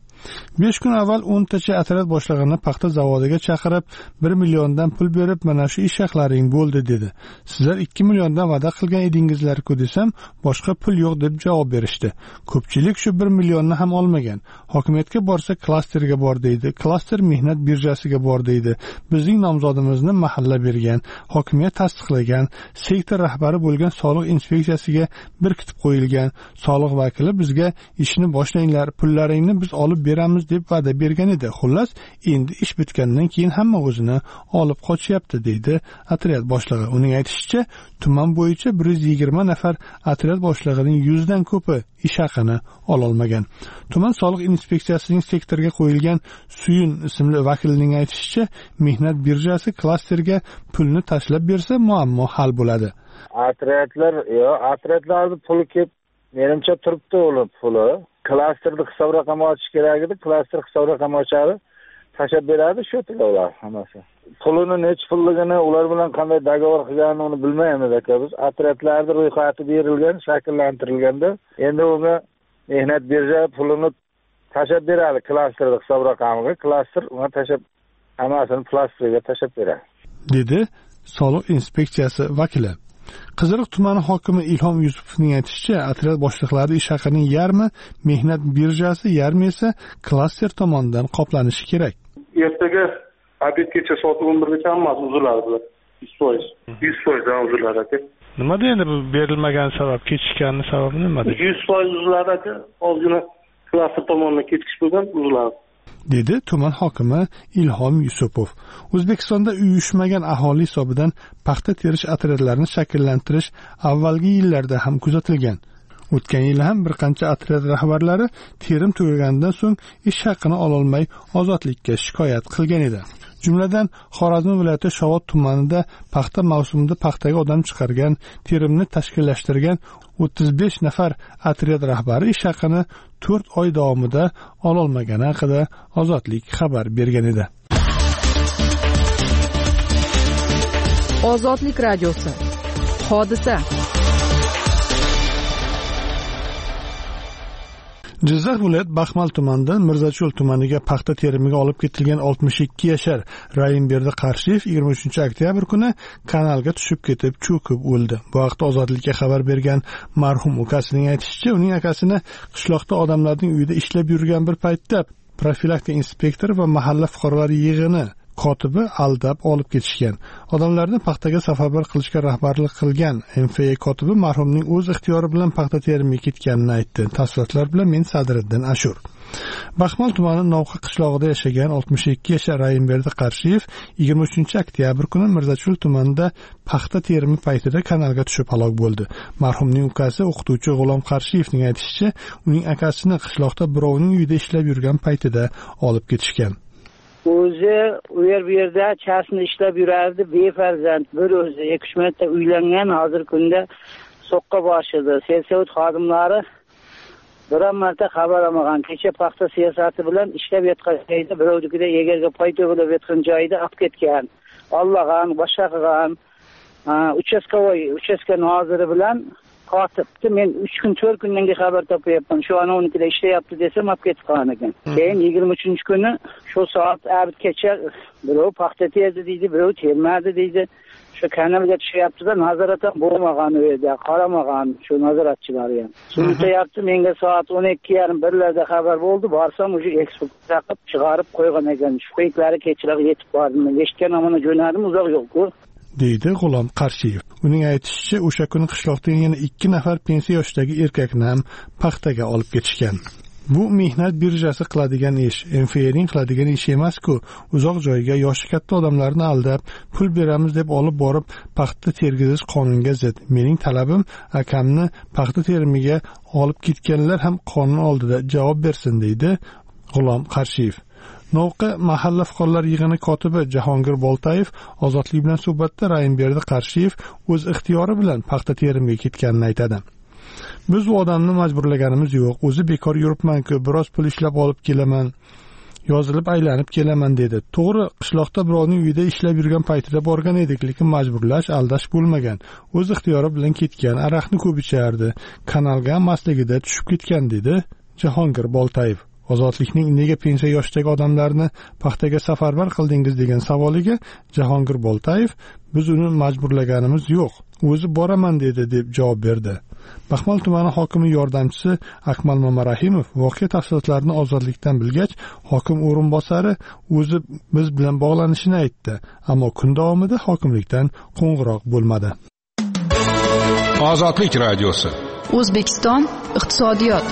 besh kun avval o'ntacha otryad boshlig'ini paxta zavodiga chaqirib, bir milliondan pul berib, mana shu ish haqlaring bo'ldi, dedi. Sizlar ikki milliondan va'da qilgan edingizlar-ku desam, boshqa pul yo'q deb javob berishdi. Ko'pchilik shu bir millionni ham olmagan. Hokimiyatga borsa klasterga bor, deydi. Klaster mehnat birjasiga bor, deydi. Bizning nomzodimizni mahalla bergan, hokimiyat tasdiqlagan, sektor rahbari bo'lgan soliq inspeksiyasiga berkitib qo'yilgan. Soliq vakili bizga ishni boshlanglar, pullaringni biz olib beramiz deb va'da bergan edi. Xullas, endi ish bitgandan keyin hamma o'zini olib qochyapti, deydi otryad boshlig'i. Uning aytishicha, tuman bo'yicha bir yuz yigirma nafar otryad boshlig'ining yuzdan ko'pi ish haqini ola olmagan. Tuman soliq inspeksiyasining sektorga qo'yilgan Suyun ismli vakilining aytishicha, mehnat birjasi klasterga pulni tashlab bersa, muammo hal bo'ladi. Otryadlar, yo, otryadlarni puli kelib, menimcha turibdi ular puli. Klasterni hisob raqami ochish kerak edi, klaster hisob raqami ochadi, tashab beradi, shu ular hammasi. Pulini nech pulligini, ular bilan qanday dogovor qilganini uni bilmaymiz aka biz. Otryadlarning ro'yxati berilgan, shakllantirilganda, endi unga mehnat birja pulini tashab beradi klasterni hisob raqamiga, klaster unga tashab hammasini plastriga tashab beradi, dedi soliq inspeksiyasi vakili. Qiziriq tumani hokimi Ilhom Yusupovning aytishicha, otryad boshliqlari ish haqining yarmi mehnat birjasi, yarmi esa klaster tomonidan qoplanishi kerak. Ertaga obedgacha soat o'n birgacha hammasi uziladi. yuz foiz. yuz foiz uziladi aka. Nimada endi bu berilmagan sabab, kechikkanning sababi nimada? yuz foiz uziladi aka. Ozgina klaster tomonidan kechikish bo'lgan, uziladi, dedi tuman hokimi Ilhom Yusupov. O'zbekistonda uyushmagan aholi hisobidan paxta terish otryadlarini shakllantirish avvalgi yillarda ham kuzatilgan. O'tgan yil ham bir qancha otryad rahbarlari terim tugaganidan so'ng ish haqini ola olmay ozodlikka shikoyat qilgan edi. Jumladan, Xorazm viloyati Shovot tumanida paxta mavsumida paxtaga odam chiqargan, terimni tashkillashtirgan o'ttiz besh nafar otryad rahbari ish haqini to'rt oy davomida ola olmagani haqida Ozodlik xabar bergan edi. Ozodlik radiosi. Hodisa. Jizzax viloyat Baxmal tumanidan Mirzacho'l tumaniga paxta terimiga olib ketilgan oltmish ikki yashar Rayimberdi Qarshiyev yigirma uchinchi oktyabr kuni kanalga tushib ketib cho'kib o'ldi. Bu haqda Ozodlikka xabar bergan marhum ukasining aytishicha, uning akasini qishloqda odamlarning uyida ishlab yurgan bir paytda profilaktika inspektori va mahalla fuqarolar yig'ini kotibi aldab olib ketishgan. Odamlarni paxtaga safarbar qilishga rahbarlik qilgan M F A kotibi marhumning o'z ixtiyori bilan paxta terimiga ketganini aytdi. Tafsilotlar bilan men Sadriddin Ashur. Baxmal tumani Novqa qishlog'ida yashagan oltmish ikki yashar Rayimberdi Qarshiyev yigirma uchinchi oktyabr kuni Mirzacho'l tumanida paxta terimi paytida kanalga tushib halok bo'ldi. Marhumning ukasi o'qituvchi G'ulom Qarshiyevning aytishicha, uning akasini qishloqda birovning uyida ishlab yurgan paytida olib ketishgan. O'zi u yer bu yerda chasni ishlab yurardi, befarzand, bir o'zi ikki uch marta uylangan, hozir kunda so'qqa boshidi. Selsavut xodimlari biron marta xabar olmagan. Kecha paxta siyosati bilan ishlab yotgan joyda birovnikida yegarga poy to'g'ilib yotgan joyda olib ketgan. Olmagan, boshqa qilgan. Uchastkovoy, uchastka noziri bilan qotibdi. Men uch kun to'rt kundan keyin xabar topyapman. Shu ana o'n ikkida ishlayapti desam, olib ketib qolgan ekan. Keyin yigirma uchinchi kuni shu soat abid kecha birov paxta terdi deydi, birov termadi deydi. Shu kanalga tushyapti-da, nazorat ham bo'lmagan u yerda, qaramagan shu nazoratchilar ham. So'rayapti, menga soat o'n ikki yarim birlarda xabar bo'ldi. Borsam, o'sha eksport taqib chiqarib qo'ygan ekan. Shu paytlari kechroq yetib bordim. Eshitgan amana jo'nadim, uzoq yo'q-ku. deydi G'ulom Qarshiyev. Uning aytishicha, o'sha kuni qishloqdan yana ikki nafar pensiya yoshidagi erkakni ham paxtaga olib ketishgan. Bu mehnat birjasi qiladigan ish, M F A'ning qiladigan ish emas-ku. Uzoq joyga yoshi katta odamlarni aldab, pul beramiz deb olib borib paxta tergizish qonunga zid. Mening talabim akamni paxta terimiga olib ketganlar ham qonun oldida javob bersin, deydi G'ulom Qarshiyev. Novqa mahalla fuqarolar yig'ini kotibi Jahongir Boltayev Ozodlik bilan suhbatda Raimberdi Qarshiyev o'z ixtiyori bilan paxta terimiga ketganini aytadi. Biz u odamni majburlaganimiz yo'q. O'zi bekor yuribman-ku, biroz pul ishlab olib kelaman, yozilib aylanib kelaman dedi. To'g'ri, qishloqda birovning uyida ishlab yurgan paytida borgan edik, lekin majburlash, aldash bo'lmagan. O'z ixtiyori bilan ketgan, aroqni ko'p ichardi, kanalga masligida tushib ketgan, dedi Jahongir Boltayev. Ozodlikning nega pensiya yoshidagi odamlarni paxtaga safarbar qildingiz degan savoliga Jahongir Boltayev, biz uni majburlaganimiz yo'q, o'zi boraman dedi deb javob berdi. Baxmal tumani hokimi yordamchisi Akmal Mamarahimov voqea tafsilotlarini Ozodlikdan bilgach, hokim o'rinbosari o'zi biz bilan bog'lanishini aytdi, ammo kun davomida hokimlikdan qo'ng'iroq bo'lmadi. Ozodlik radiosi. O'zbekiston iqtisodiyot.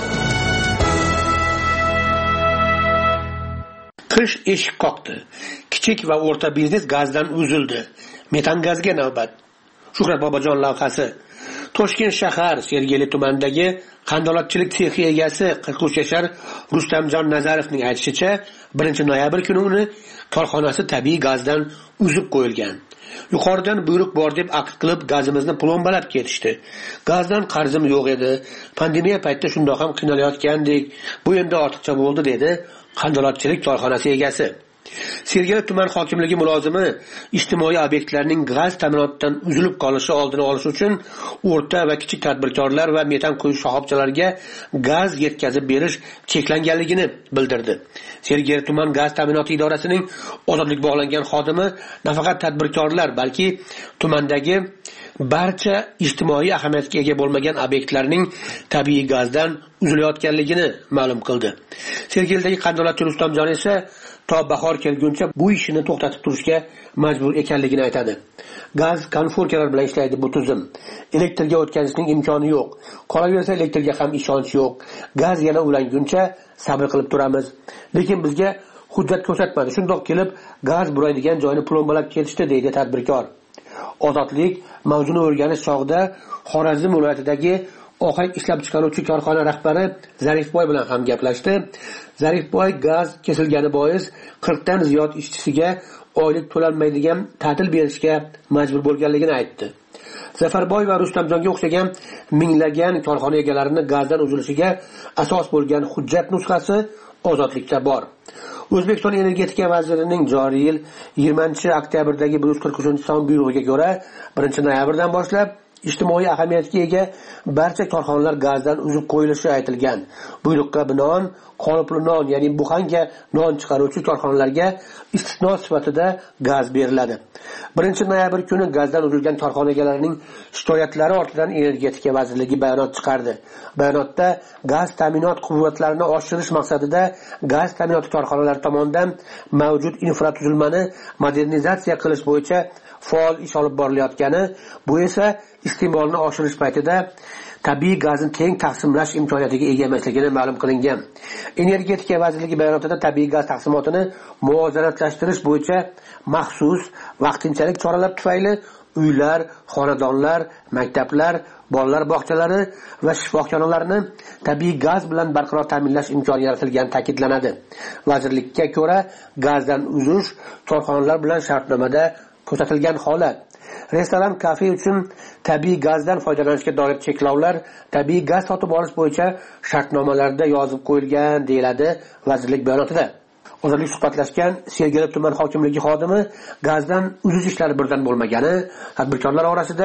Qish eshik qoqdi. Kichik va o'rta biznes gazdan uzildi. Metan gazga navbat. Shuhrat Bobojon lavhasi. Toshkent shahar Sergeli tumanidagi qandolatchilik sexi egasi qirq uch yashar Rustamjon Nazarovning aytishicha, birinchi noyabr kuni uni korxonasi tabiiy gazdan uzib qo'yilgan. Yuqoridan buyruq bor deb aqd qilib gazimizni plombalab ketishdi. Gazdan qarzim yo'q edi. Pandemiya paytida shundoq ham qiynalayotgandik. Bu endi ortiqcha bo'ldi, dedi qandolatchilik korxonasi egasi. Sergeli tuman hokimligi mulozimi ijtimoiy obyektlarning gaz ta'minotidan uzilib qolishi oldini olish uchun o'rta va kichik tadbirkorlar va metan quyish shoxobchalariga gaz yetkazib berish cheklanganligini bildirdi. Sergeli tuman gaz ta'minoti idorasining ozodlik bog'langan xodimi nafaqat tadbirkorlar, balki tumandagi barcha ijtimoiy ahamiyatga ega bo'lmagan obyektlarning tabiiy gazdan uzilayotganligini ma'lum qildi. Sergelidagi qandolatchi Rustamjon esa to bahor kelguncha bu ishini to'xtatib turishga majbur ekanligini aytadi. Gaz konforkalar bilan ishlaydi bu tizim. Elektrga o'tkazishning imkoni yo'q. Qolaversa elektrga ham ishonch yo'q. Gaz yana ulanguncha sabr qilib turamiz. Lekin bizga hujjat ko'rsatmadi. Shundoq kelib gaz buraydigan joyni plombalab ketishdi, deydi tadbirkor. Ozodlik mavzuni o'rganish chog'ida Xorazm viloyatidagi ohak ishlab chiqaruvchi korxona rahbari Zarifboy bilan ham gaplashdi. Zarifboy gaz kesilgani bois qirq dan ziyod ishchisiga oylik to'lanmaydigan ta'til berishga majbur bo'lganligini aytdi. Zafarboy va Rustamjonga o'xshagan minglagan korxona egalarini gazdan uzilishiga asos bo'lgan hujjat nusxasi Ozodlikda bor. O'zbekiston energetika vazirining joriy yil yigirmanchi oktyabrdagi bir yuz qirq uchinchi son buyrug'iga ko'ra birinchi noyabrdan boshlab ijtimoiy ahamiyatga ega barcha korxonalar gazdan uzib qo'yilishi aytilgan. Buyruqqa binoan qolipli non, ya'ni buxanga non chiqaruvchi korxonalarga istisno sifatida gaz beriladi. birinchi noyabr kuni gazdan uzilgan korxona egalarining shikoyatlari ortidan Energetika vazirligi bayonot chiqardi. Bayonotda gaz ta'minot quvvatlarini oshirish maqsadida gaz ta'minoti korxonalari tomonidan mavjud infratuzilmani modernizatsiya qilish bo'yicha faol ish olib borilayotgani, bu esa iste'molni oshirish paytida tabiiy gazni teng taqsimlash imkoniyatiga ega emasligini ma'lum qilingan. Energetika vazirligi bayonotida tabiiy gaz taqsimotini muvozanatlashtirish bo'yicha maxsus vaqtinchalik choralar tufayli uylar, xonadonlar, maktablar, bolalar bog'chalari va shifoxonalarni tabiiy gaz bilan barqaror ta'minlash imkoni yaratilgani ta'kidlanadi. Vazirlikka ko'ra, gazdan uzish korxonalar bilan shartnomada ko'rsatilgan holat. Restoran, kafe uchun tabiiy gazdan foydalanishga doir cheklovlar tabiiy gaz sotib olish bo'yicha shartnomalarda yozib qo'yilgan, deyiladi vazirlik bayonotida. Ozodlik suhbatlashgan Sergeli tuman hokimligi xodimi gazdan uzish ishlari birdan bo'lmagani, tadbirkorlar orasida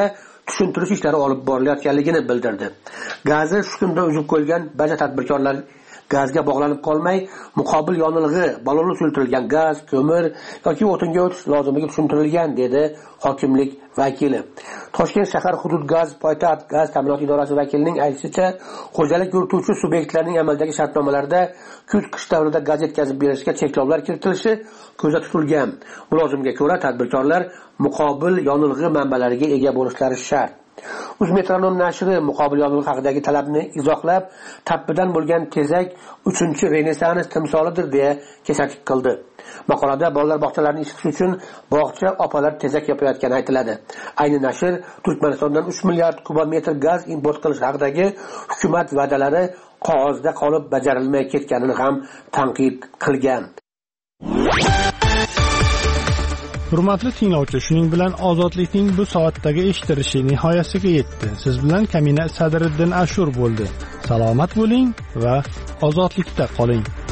tushuntirish ishlari olib borilayotganligini bildirdi. Gazni shu kunda uzib qo'ygan barcha tadbirkorlar gazga bog'lanib qolmay, muqobil yonilg'i, ballonli suyultirilgan gaz, ko'mir yoki o'tinga o'tish lozimligi tushuntirilgan, dedi hokimlik vakili. Toshkent shahar hudud gaz poytaxt gaz ta'minot idorasi vakilining aytishicha, xo'jalik yurituvchi subyektlarning amaldagi shartnomalarida kuz-qish davrida gaz yetkazib berishga cheklovlar kiritilishi ko'zda tutilgan. Mulozimga ko'ra, tadbirkorlar muqobil yonilg'i manbalariga ega bo'lishlari shart. Uzmetronom nashri muqobil yonilg'i haqidagi talabni izohlab, tappidan bo'lgan tezak uchinchi renessans timsolidir deya kesatib qildi. Maqolada bolalar bog'chalarini isitish uchun bog'cha opalar tezak yopayotgani aytiladi. Ayni nashr Turkmanistondan uch milliard kubometr gaz import qilish haqidagi hukumat va'dalari qog'ozda qolib bajarilmay ketganini ham tanqid qilgan. Hurmatli tinglovchi, shuning bilan ozodlikning bu soatdagi eshitilishi nihoyasiga yetdi. Siz bilan Kamina Sadriddin Ashur bo'ldi. Salomat bo'ling va ozodlikda qoling.